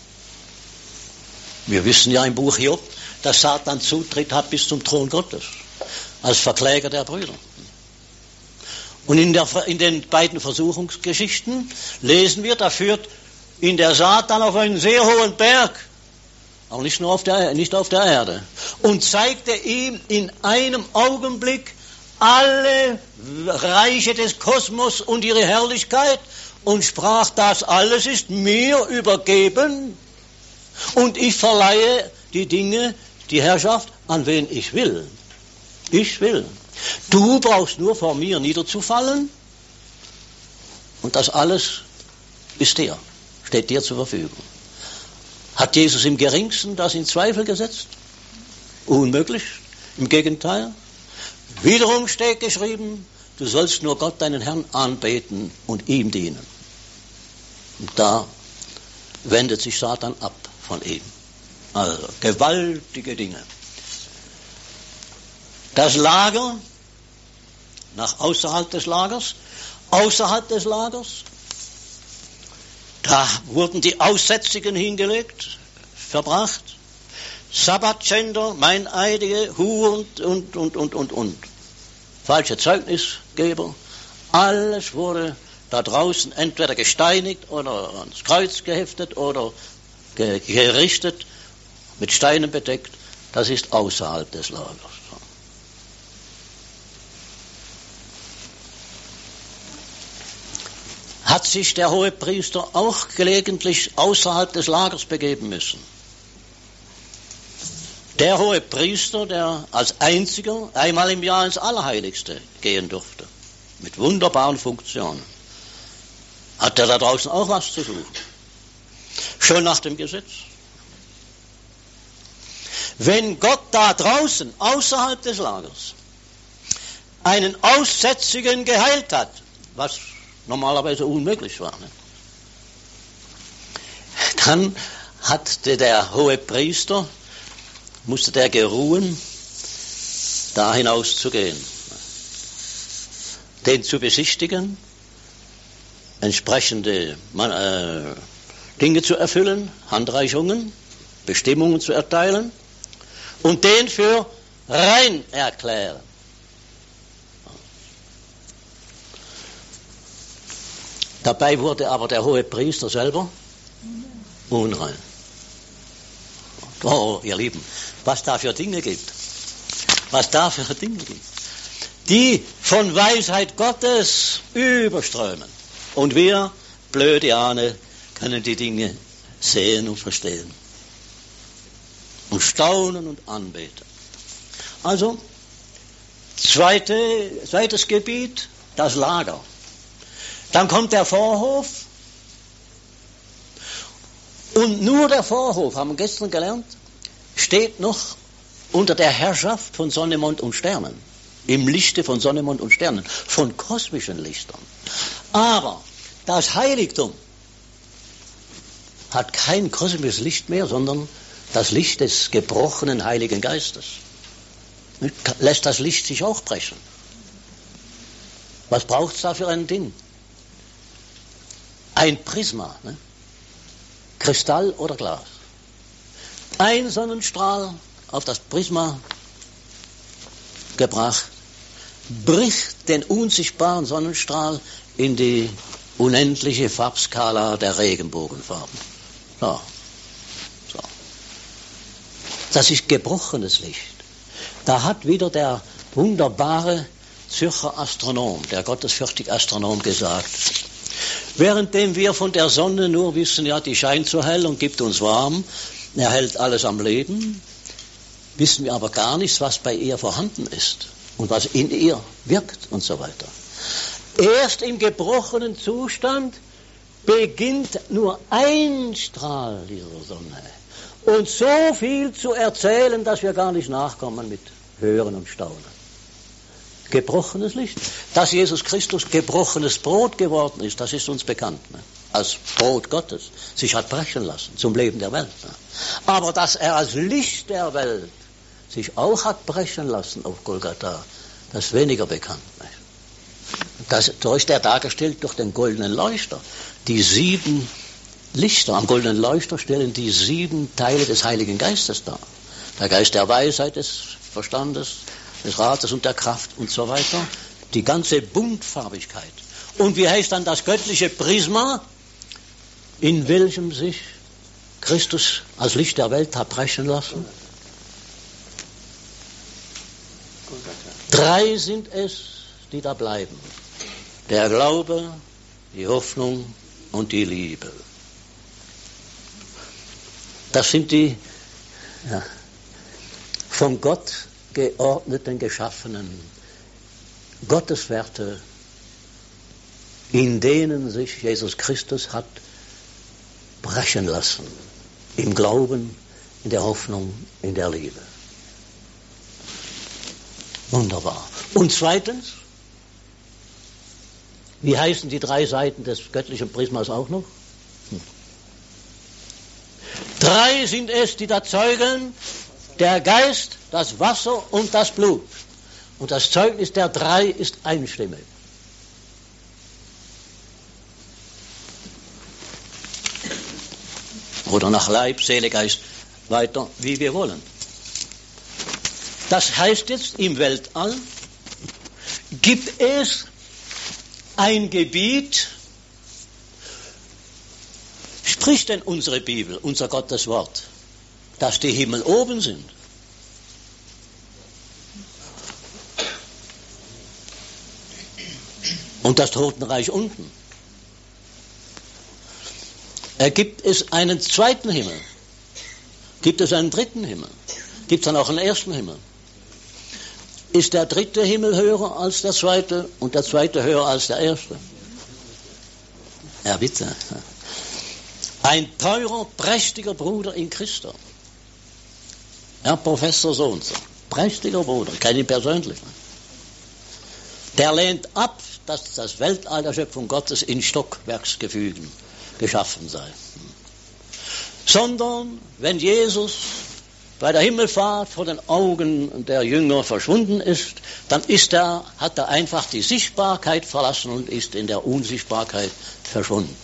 Wir wissen ja im Buch Hiob, dass Satan Zutritt hat bis zum Thron Gottes, als Verkläger der Brüder. Und in, der, in den beiden Versuchungsgeschichten lesen wir, da führt ihn der Satan auf einen sehr hohen Berg, auch nicht nur auf der, nicht auf der Erde, und zeigte ihm in einem Augenblick alle Reiche des Kosmos und ihre Herrlichkeit und sprach, das alles ist mir übergeben und ich verleihe die Dinge, die Herrschaft, an wen ich will. Ich will. Du brauchst nur vor mir niederzufallen und das alles ist dir, steht dir zur Verfügung. Hat Jesus im Geringsten das in Zweifel gesetzt? Unmöglich. Im Gegenteil. Wiederum steht geschrieben, du sollst nur Gott, deinen Herrn, anbeten und ihm dienen. Und da wendet sich Satan ab von ihm. Also gewaltige Dinge. Das Lager, nach außerhalb des Lagers, außerhalb des Lagers, da wurden die Aussätzigen hingelegt, verbracht, Sabbatschänder, Meineidige, Huren und, und, und, und, und, falsche Zeugnisgeber, alles wurde da draußen entweder gesteinigt oder ans Kreuz geheftet oder ge- gerichtet, mit Steinen bedeckt. Das ist außerhalb des Lagers. Hat sich der Hohepriester auch gelegentlich außerhalb des Lagers begeben müssen? Der Hohepriester, der als einziger einmal im Jahr ins Allerheiligste gehen durfte, mit wunderbaren Funktionen, hat er da draußen auch was zu suchen? Schon nach dem Gesetz. Wenn Gott da draußen, außerhalb des Lagers, einen Aussätzigen geheilt hat, was normalerweise unmöglich war, ne? Dann hat der, der hohe Priester, musste der geruhen, da hinauszugehen, den zu besichtigen, entsprechende äh, Dinge zu erfüllen, Handreichungen, Bestimmungen zu erteilen und den für rein erklären. Dabei wurde aber der hohe Priester selber unrein. Oh, ihr Lieben, was da für Dinge gibt, was da für Dinge gibt, die von Weisheit Gottes überströmen. Und wir, blöde Ahne, können die Dinge sehen und verstehen und staunen und anbeten. Also, zweite, zweites Gebiet, das Lager. Dann kommt der Vorhof und nur der Vorhof, haben wir gestern gelernt, steht noch unter der Herrschaft von Sonne, Mond und Sternen, im Lichte von Sonne, Mond und Sternen, von kosmischen Lichtern. Aber das Heiligtum hat kein kosmisches Licht mehr, sondern das Licht des gebrochenen Heiligen Geistes. Lässt das Licht sich auch brechen? Was braucht es da für ein Ding? Ein Prisma, ne? Kristall oder Glas. Ein Sonnenstrahl auf das Prisma gebracht, bricht den unsichtbaren Sonnenstrahl in die unendliche Farbskala der Regenbogenfarben. So. So. Das ist gebrochenes Licht. Da hat wieder der wunderbare Zürcher Astronom, der gottesfürchtige Astronom, gesagt, währenddem wir von der Sonne nur wissen, ja, die scheint so hell und gibt uns warm, er hält alles am Leben, wissen wir aber gar nicht, was bei ihr vorhanden ist und was in ihr wirkt und so weiter. Erst im gebrochenen Zustand beginnt nur ein Strahl dieser Sonne und so viel zu erzählen, dass wir gar nicht nachkommen mit Hören und Staunen. Gebrochenes Licht. Dass Jesus Christus gebrochenes Brot geworden ist, das ist uns bekannt. Ne? Als Brot Gottes sich hat brechen lassen zum Leben der Welt. Ne? Aber dass er als Licht der Welt sich auch hat brechen lassen auf Golgatha, das ist weniger bekannt. Ne? Das, so ist er dargestellt durch den goldenen Leuchter. Die sieben Lichter am goldenen Leuchter stellen die sieben Teile des Heiligen Geistes dar. Der Geist der Weisheit, des Verstandes, des Rates und der Kraft und so weiter. Die ganze Buntfarbigkeit. Und wie heißt dann das göttliche Prisma, in welchem sich Christus als Licht der Welt hat brechen lassen? Drei sind es, die da bleiben. Der Glaube, die Hoffnung und die Liebe. Das sind die ja, von Gott geordneten, geschaffenen Gotteswerte, in denen sich Jesus Christus hat brechen lassen. Im Glauben, in der Hoffnung, in der Liebe. Wunderbar. Und zweitens, wie heißen die drei Seiten des göttlichen Prismas auch noch? Hm. Drei sind es, die da zeugen, der Geist, das Wasser und das Blut. Und das Zeugnis der drei ist einstimmig. Oder nach Leib, Seele, Geist, weiter, wie wir wollen. Das heißt jetzt, im Weltall gibt es ein Gebiet, spricht denn unsere Bibel, unser Gottes Wort, dass die Himmel oben sind? Und das Totenreich unten? Gibt es einen zweiten Himmel? Gibt es einen dritten Himmel? Gibt es dann auch einen ersten Himmel? Ist der dritte Himmel höher als der zweite und der zweite höher als der erste? Ja, bitte. Ein teurer, prächtiger Bruder in Christus. Herr Professor so und so. Prächtiger Bruder, ich kenne ihn persönlich. Der lehnt ab, dass das Weltall der Schöpfung Gottes in Stockwerksgefügen geschaffen sei. Sondern, wenn Jesus bei der Himmelfahrt vor den Augen der Jünger verschwunden ist, dann ist er, hat er einfach die Sichtbarkeit verlassen und ist in der Unsichtbarkeit verschwunden.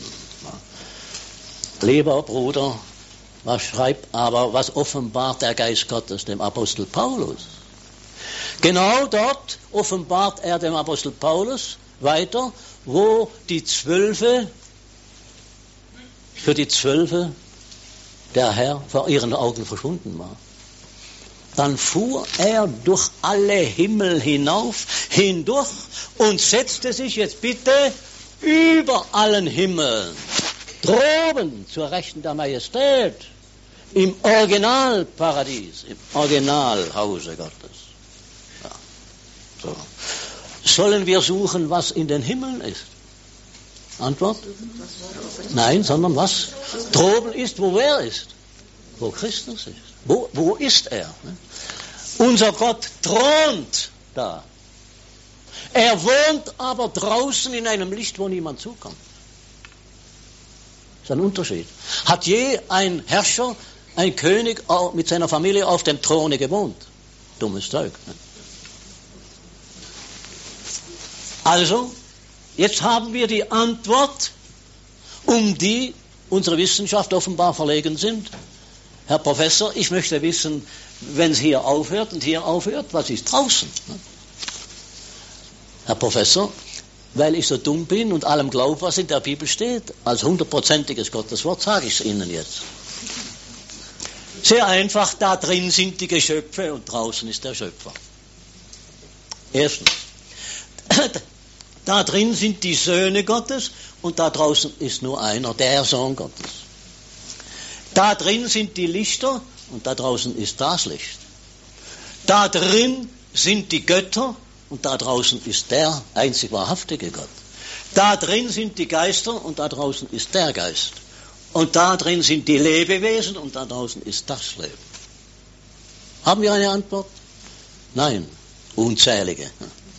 Lieber Bruder, was schreibt aber, was offenbart der Geist Gottes dem Apostel Paulus? Genau dort offenbart er dem Apostel Paulus weiter, wo die Zwölfe, für die Zwölfe der Herr vor ihren Augen verschwunden war. Dann fuhr er durch alle Himmel hinauf, hindurch und setzte sich jetzt bitte über allen Himmeln, droben zur Rechten der Majestät, im Originalparadies, im Originalhause Gottes. Ja. So. Sollen wir suchen, was in den Himmeln ist? Antwort? Nein, sondern was droben ist, wo wer ist? Wo Christus ist. Wo, wo ist er? Unser Gott thront da. Er wohnt aber draußen in einem Licht, wo niemand zukommt. Das ist ein Unterschied. Hat je ein Herrscher, ein König mit seiner Familie auf dem Throne gewohnt? Dummes Zeug. Also, jetzt haben wir die Antwort, um die unsere Wissenschaft offenbar verlegen sind. Herr Professor, ich möchte wissen, wenn es hier aufhört und hier aufhört, was ist draußen? Herr Professor, weil ich so dumm bin und allem glaube, was in der Bibel steht, als hundertprozentiges Gotteswort, sage ich es Ihnen jetzt. Sehr einfach, da drin sind die Geschöpfe und draußen ist der Schöpfer. Erstens, da drin sind die Söhne Gottes und da draußen ist nur einer, der Sohn Gottes. Da drin sind die Lichter und da draußen ist das Licht. Da drin sind die Götter und da draußen ist der einzig wahrhaftige Gott. Da drin sind die Geister und da draußen ist der Geist. Und da drin sind die Lebewesen und da draußen ist das Leben. Haben wir eine Antwort? Nein, unzählige.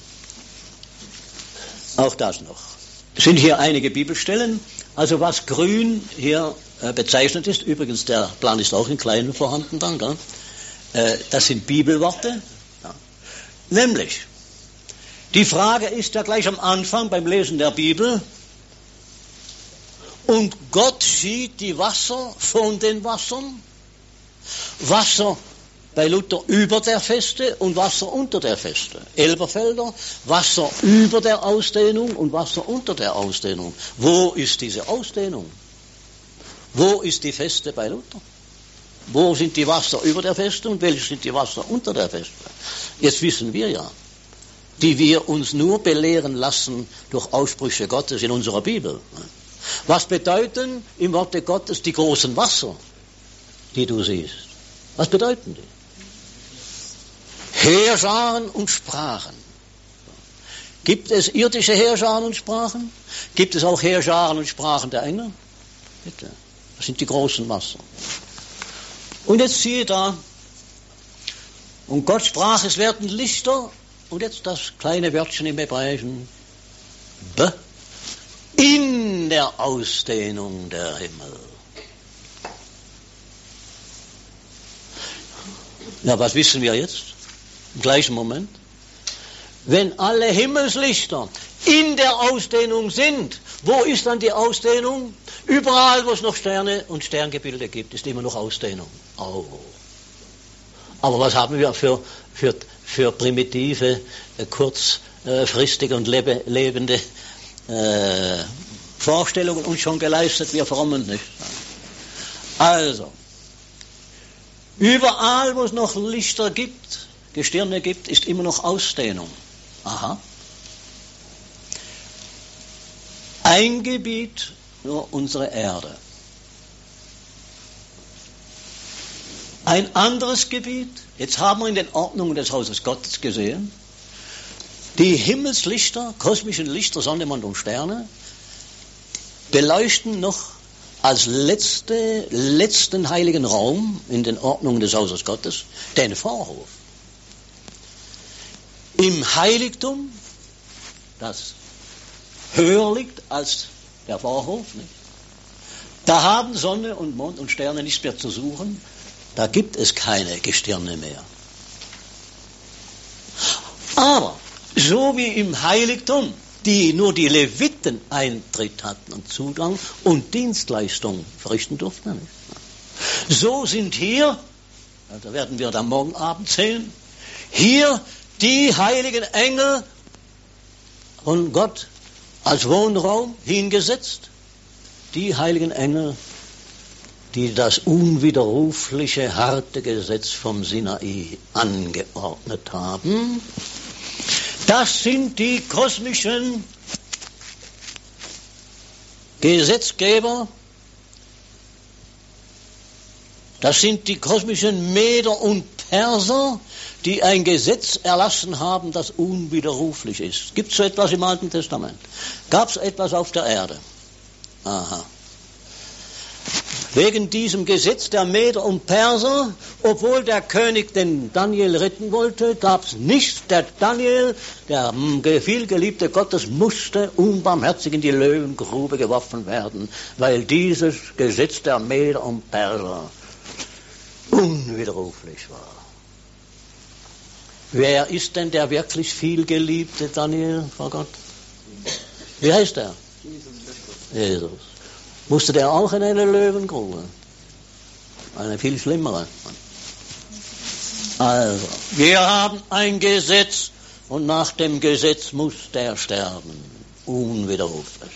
Auch das noch. Es sind hier einige Bibelstellen. Also was grün hier äh, bezeichnet ist, übrigens der Plan ist auch in kleinen vorhanden dann, gell? Äh, das sind Bibelworte. Ja. Nämlich, die Frage ist ja gleich am Anfang beim Lesen der Bibel, und Gott schied die Wasser von den Wassern, Wasser bei Luther über der Feste und Wasser unter der Feste. Elberfelder, Wasser über der Ausdehnung und Wasser unter der Ausdehnung. Wo ist diese Ausdehnung? Wo ist die Feste bei Luther? Wo sind die Wasser über der Feste und welche sind die Wasser unter der Feste? Jetzt wissen wir ja, die wir uns nur belehren lassen durch Aussprüche Gottes in unserer Bibel. Was bedeuten im Worte Gottes die großen Wasser, die du siehst? Was bedeuten die? Heerscharen und Sprachen. Gibt es irdische Heerscharen und Sprachen? Gibt es auch Heerscharen und Sprachen der Engel? Bitte. Das sind die großen Wasser. Und jetzt siehe da, und Gott sprach, es werden Lichter, und jetzt das kleine Wörtchen im Hebräischen, be, in der Ausdehnung der Himmel. Ja, was wissen wir jetzt? Im gleichen Moment. Wenn alle Himmelslichter in der Ausdehnung sind, wo ist dann die Ausdehnung? Überall, wo es noch Sterne und Sterngebilde gibt, ist immer noch Ausdehnung. Oh. Aber was haben wir für, für, für primitive, äh, kurzfristige und lebe, lebende äh, Vorstellungen uns schon geleistet, wir Frommen nicht. Also, überall, wo es noch Lichter gibt, Gestirne gibt, ist immer noch Ausdehnung. Aha. Ein Gebiet, nur unsere Erde. Ein anderes Gebiet, jetzt haben wir in den Ordnungen des Hauses Gottes gesehen, die Himmelslichter, kosmischen Lichter, Sonne, Mond und Sterne, beleuchten noch als letzte, letzten heiligen Raum in den Ordnungen des Hauses Gottes den Vorhof. Im Heiligtum, das höher liegt als der Vorhof, nicht? Da haben Sonne und Mond und Sterne nichts mehr zu suchen, da gibt es keine Gestirne mehr. Aber so wie im Heiligtum, die nur die Leviten Eintritt hatten und Zugang und Dienstleistung verrichten durften, nicht? So sind hier, da werden wir dann morgen Abend sehen, hier die heiligen Engel von Gott als Wohnraum hingesetzt, die heiligen Engel, die das unwiderrufliche, harte Gesetz vom Sinai angeordnet haben. Das sind die kosmischen Gesetzgeber, das sind die kosmischen Meder und Perser, die ein Gesetz erlassen haben, das unwiderruflich ist. Gibt es so etwas im Alten Testament? Gab es etwas auf der Erde? Aha. Wegen diesem Gesetz der Meder und Perser, obwohl der König den Daniel retten wollte, gab es nichts. Der Daniel, der vielgeliebte Gottes, musste unbarmherzig in die Löwengrube geworfen werden, weil dieses Gesetz der Meder und Perser unwiderruflich war. Wer ist denn der wirklich vielgeliebte Daniel vor Gott? Wie heißt er? Jesus. Musste der auch in eine Löwengrube? Eine viel schlimmere. Also, wir haben ein Gesetz und nach dem Gesetz muss der sterben. Unwiderruflich.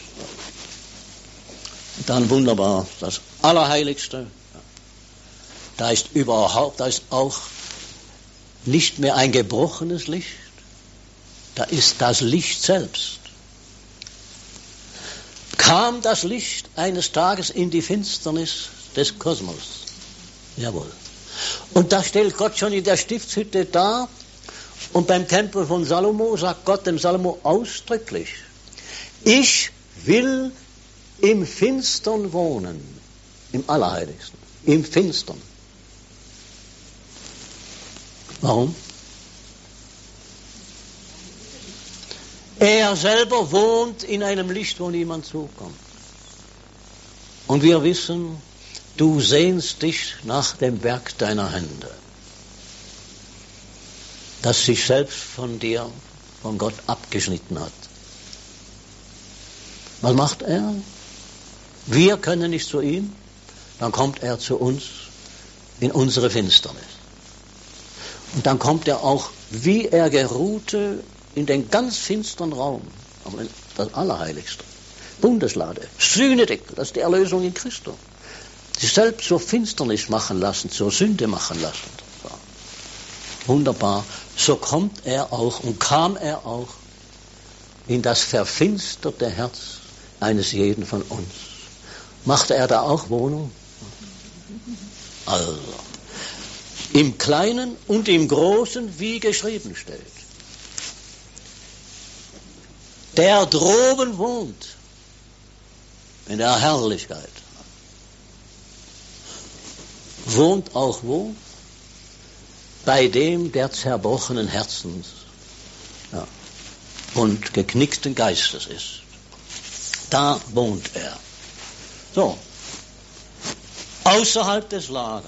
Und dann wunderbar, das Allerheiligste. Da ist überhaupt, da ist auch nicht mehr ein gebrochenes Licht. Da ist das Licht selbst. Kam das Licht eines Tages in die Finsternis, des Kosmos. Jawohl. Und da stellt Gott schon in der Stiftshütte dar, und beim Tempel von Salomo sagt Gott dem Salomo ausdrücklich, ich will im Finstern wohnen, im Allerheiligsten, im Finstern. Warum? Er selber wohnt in einem Licht, wo niemand zukommt. Und wir wissen, du sehnst dich nach dem Werk deiner Hände, das sich selbst von dir, von Gott abgeschnitten hat. Was macht er? Wir können nicht zu ihm, dann kommt er zu uns in unsere Finsternis. Und dann kommt er auch, wie er geruhte, in den ganz finsteren Raum, aber in das Allerheiligste, Bundeslade, Sühnedeckel, das ist die Erlösung in Christus. Sich selbst zur Finsternis machen lassen, zur Sünde machen lassen. So. Wunderbar. So kommt er auch und kam er auch in das verfinsterte Herz eines jeden von uns. Machte er da auch Wohnung? Also, im Kleinen und im Großen, wie geschrieben steht. Der droben wohnt, in der Herrlichkeit, wohnt auch wo? Bei dem, der zerbrochenen Herzens, ja, und geknickten Geistes ist. Da wohnt er. So, außerhalb des Lagers,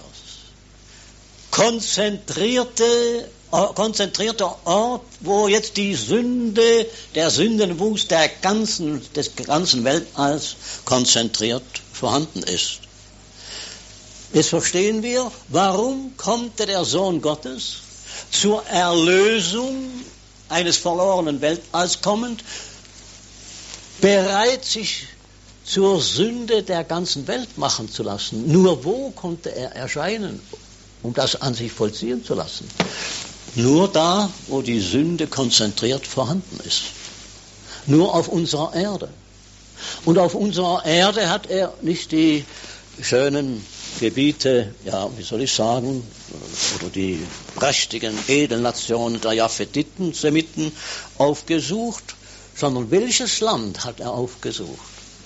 konzentrierte, konzentrierter Ort, wo jetzt die Sünde, der Sündenwust der ganzen, des ganzen Weltalls konzentriert vorhanden ist. Jetzt verstehen wir, warum konnte der Sohn Gottes zur Erlösung eines verlorenen Weltalls kommend, bereit sich zur Sünde der ganzen Welt machen zu lassen. Nur wo konnte er erscheinen, um das an sich vollziehen zu lassen? Nur da, wo die Sünde konzentriert vorhanden ist. Nur auf unserer Erde. Und auf unserer Erde hat er nicht die schönen Gebiete, ja, wie soll ich sagen, oder die prächtigen Edelnationen der Japhetiten, Semiten aufgesucht, sondern welches Land hat er aufgesucht?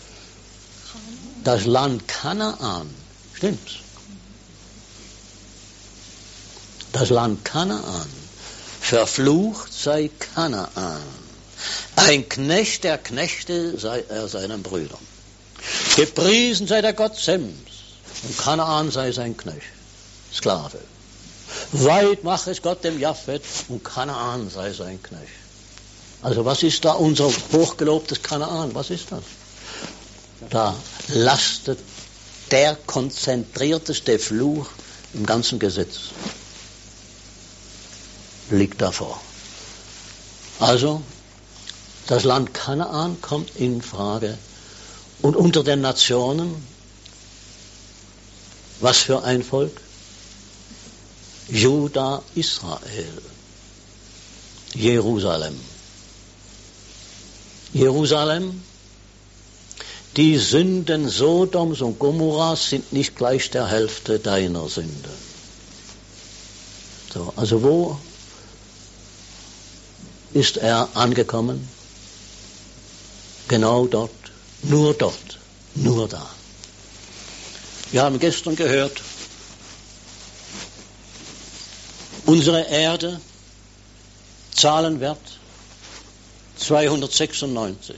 Das Land Kanaan, stimmt's? Das Land Kanaan, verflucht sei Kanaan, ein Knecht der Knechte sei er seinen Brüdern. Gepriesen sei der Gott Sems, und Kanaan sei sein Knecht, Sklave. Weit mache es Gott dem Japhet, und Kanaan sei sein Knecht. Also was ist da unser hochgelobtes Kanaan? Was ist das? Da lastet der konzentrierteste Fluch im ganzen Gesetz. Liegt davor. Also, das Land Kanaan kommt in Frage. Und unter den Nationen, was für ein Volk? Juda, Israel, Jerusalem. Jerusalem, die Sünden Sodoms und Gomorras sind nicht gleich der Hälfte deiner Sünde. So, also wo ist er angekommen? Genau dort, nur dort, nur da. Wir haben gestern gehört, unsere Erde, Zahlenwert zweihundertsechsundneunzig.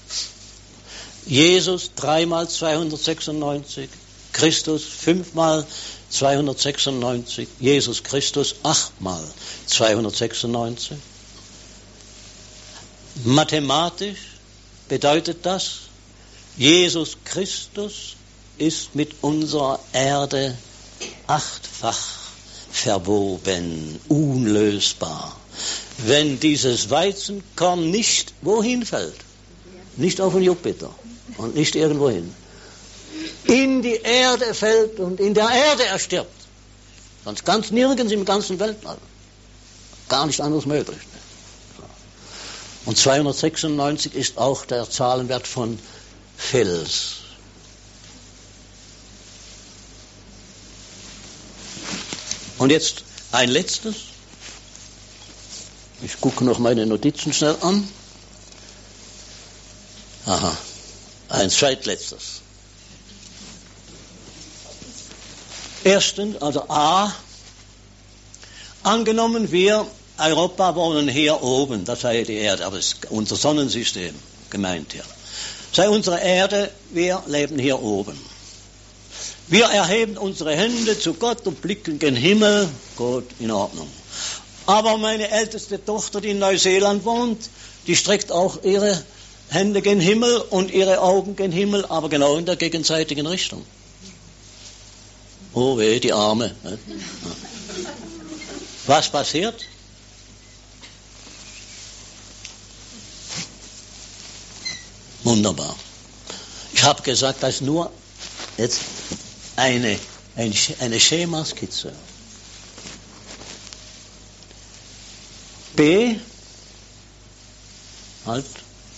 Jesus dreimal zweihundertsechsundneunzig, Christus fünfmal zweihundertsechsundneunzig, Jesus Christus achtmal zweihundertsechsundneunzig. Mathematisch bedeutet das, Jesus Christus ist mit unserer Erde achtfach verwoben, unlösbar. Wenn dieses Weizenkorn nicht wohin fällt, nicht auf den Jupiter und nicht irgendwohin, in die Erde fällt und in der Erde erstirbt, sonst ganz nirgends im ganzen Weltall, gar nicht anders möglich. Und zweihundertsechsundneunzig ist auch der Zahlenwert von Fels. Und jetzt ein letztes. Ich gucke noch meine Notizen schnell an. Aha, ein zweitletztes. Erstens, also A, angenommen wir, Europa wohnen hier oben, das sei die Erde, aber das ist unser Sonnensystem gemeint hier. Sei unsere Erde, wir leben hier oben. Wir erheben unsere Hände zu Gott und blicken gen Himmel, Gott, in Ordnung. Aber meine älteste Tochter, die in Neuseeland wohnt, die streckt auch ihre Hände gen Himmel und ihre Augen gen Himmel, aber genau in der gegenseitigen Richtung. Oh weh, die Arme. Was passiert? Wunderbar. Ich habe gesagt, das ist nur jetzt eine, eine, eine Schemaskizze. B, halt,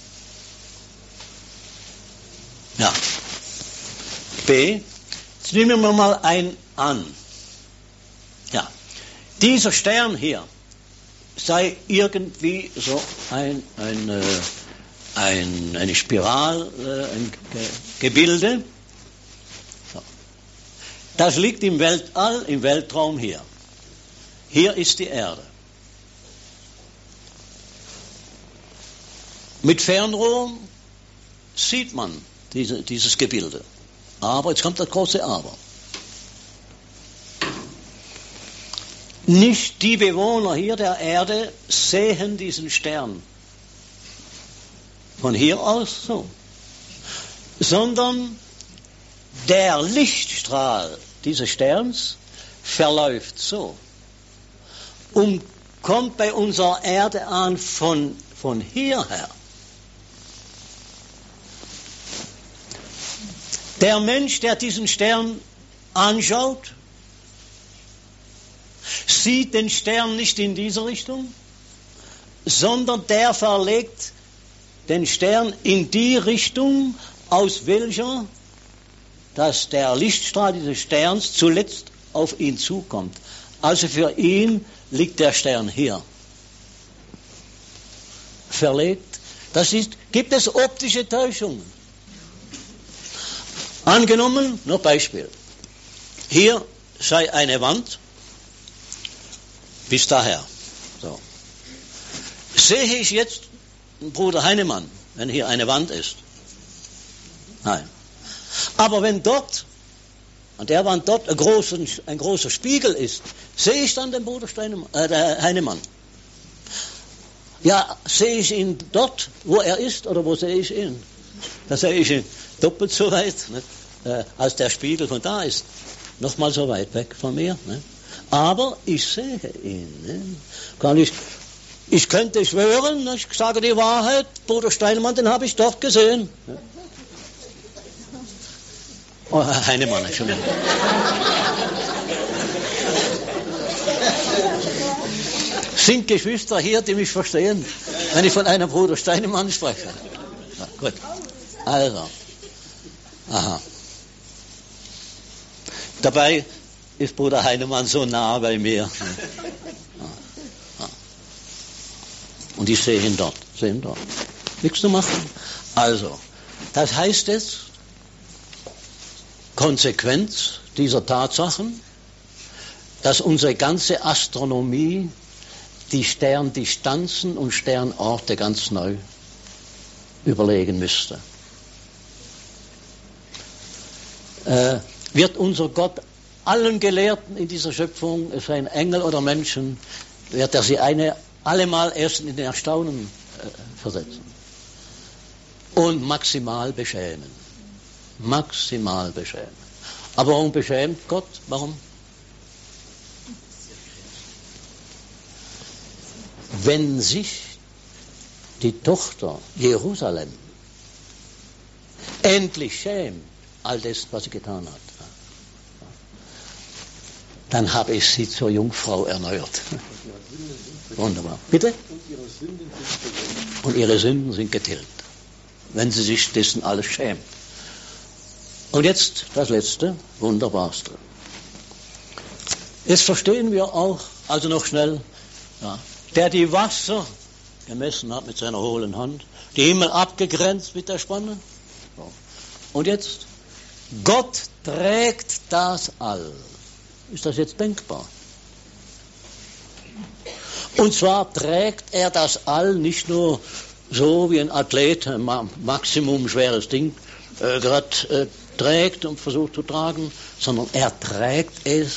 ja, B, jetzt nehmen wir mal ein an. Ja, dieser Stern hier sei irgendwie so ein, ein, äh, ein eine Spiral, äh, ein Ge Gebilde. So. Das liegt im Weltall, im Weltraum hier. Hier ist die Erde. Mit Fernrohr sieht man diese, dieses Gebilde. Aber, jetzt kommt das große Aber. Nicht die Bewohner hier der Erde sehen diesen Stern von hier aus so, sondern der Lichtstrahl dieses Sterns verläuft so und kommt bei unserer Erde an von, von hierher. Der Mensch, der diesen Stern anschaut, sieht den Stern nicht in dieser Richtung, sondern der verlegt den Stern in die Richtung, aus welcher dass der Lichtstrahl dieses Sterns zuletzt auf ihn zukommt. Also für ihn liegt der Stern hier. Verlegt. Das ist, gibt es optische Täuschungen. Angenommen, nur Beispiel. Hier sei eine Wand, bis daher. So. Sehe ich jetzt Bruder Heinemann, wenn hier eine Wand ist? Nein. Aber wenn dort, an der Wand dort ein großer, ein großer Spiegel ist, sehe ich dann den Bruder Steinemann, äh, der Heinemann? Ja, sehe ich ihn dort, wo er ist, oder wo sehe ich ihn? Da sehe ich ihn doppelt so weit, ne, äh, als der Spiegel von da ist. Nochmal so weit weg von mir. Ne? Aber ich sehe ihn. Ne? Kann ich, ich könnte schwören, ich sage die Wahrheit, Bruder Steinemann, den habe ich dort gesehen. Ne? Oh, Heinemann, Entschuldigung. Sind Geschwister hier, die mich verstehen, wenn ich von einem Bruder Steinemann spreche? Ja, gut. Also. Aha. Dabei ist Bruder Heinemann so nah bei mir. Ja. Ja. Und ich sehe ihn dort. Sehe ihn dort. Nichts zu machen. Also, das heißt jetzt, Konsequenz dieser Tatsachen, dass unsere ganze Astronomie die Sterndistanzen und Sternorte ganz neu überlegen müsste. Äh, wird unser Gott allen Gelehrten in dieser Schöpfung, es seien Engel oder Menschen, wird er sie eine allemal erst in den Erstaunen äh, versetzen und maximal beschämen. Maximal beschämen. Aber warum beschämt Gott? Warum? Wenn sich die Tochter Jerusalem endlich schämt, all das, was sie getan hat, dann habe ich sie zur Jungfrau erneuert. Wunderbar. Bitte? Und ihre Sünden sind getilgt, wenn sie sich dessen alles schämt. Und jetzt das Letzte, Wunderbarste. Jetzt verstehen wir auch, also noch schnell, ja, der die Wasser gemessen hat mit seiner hohlen Hand, die Himmel abgegrenzt mit der Spanne. So. Und jetzt, Gott trägt das All. Ist das jetzt denkbar? Und zwar trägt er das All nicht nur so wie ein Athlet, ein Maximum schweres Ding, äh, gerade äh, trägt und versucht zu tragen, sondern er trägt es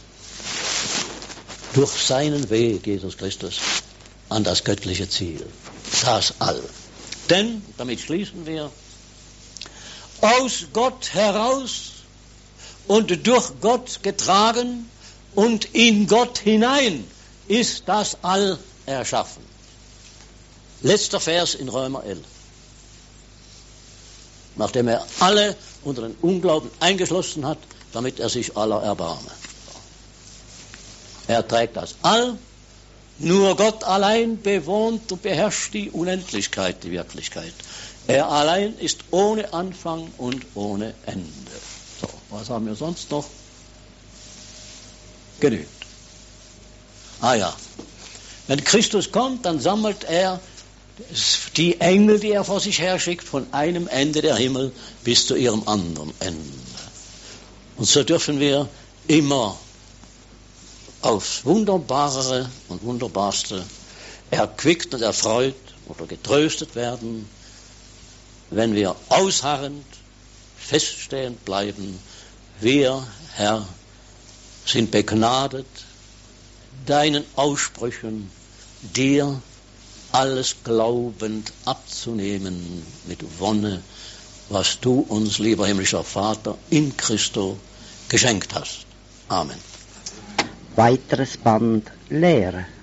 durch seinen Weg, Jesus Christus, an das göttliche Ziel, das All. Denn, damit schließen wir, aus Gott heraus und durch Gott getragen und in Gott hinein ist das All erschaffen. Letzter Vers in Römer elf. Nachdem er alle unter den Unglauben eingeschlossen hat, damit er sich aller erbarme. Er trägt das All, nur Gott allein bewohnt und beherrscht die Unendlichkeit, die Wirklichkeit. Er allein ist ohne Anfang und ohne Ende. So, was haben wir sonst noch? Genügt. Ah ja, wenn Christus kommt, dann sammelt er die Engel, die er vor sich her schickt, von einem Ende der Himmel bis zu ihrem anderen Ende. Und so dürfen wir immer aufs Wunderbarere und Wunderbarste erquickt und erfreut oder getröstet werden, wenn wir ausharrend, feststehend bleiben. Wir, Herr, sind begnadet, deinen Aussprüchen, dir alles glaubend abzunehmen mit Wonne, was du uns, lieber himmlischer Vater, in Christo geschenkt hast. Amen. Weiteres Band Lehre.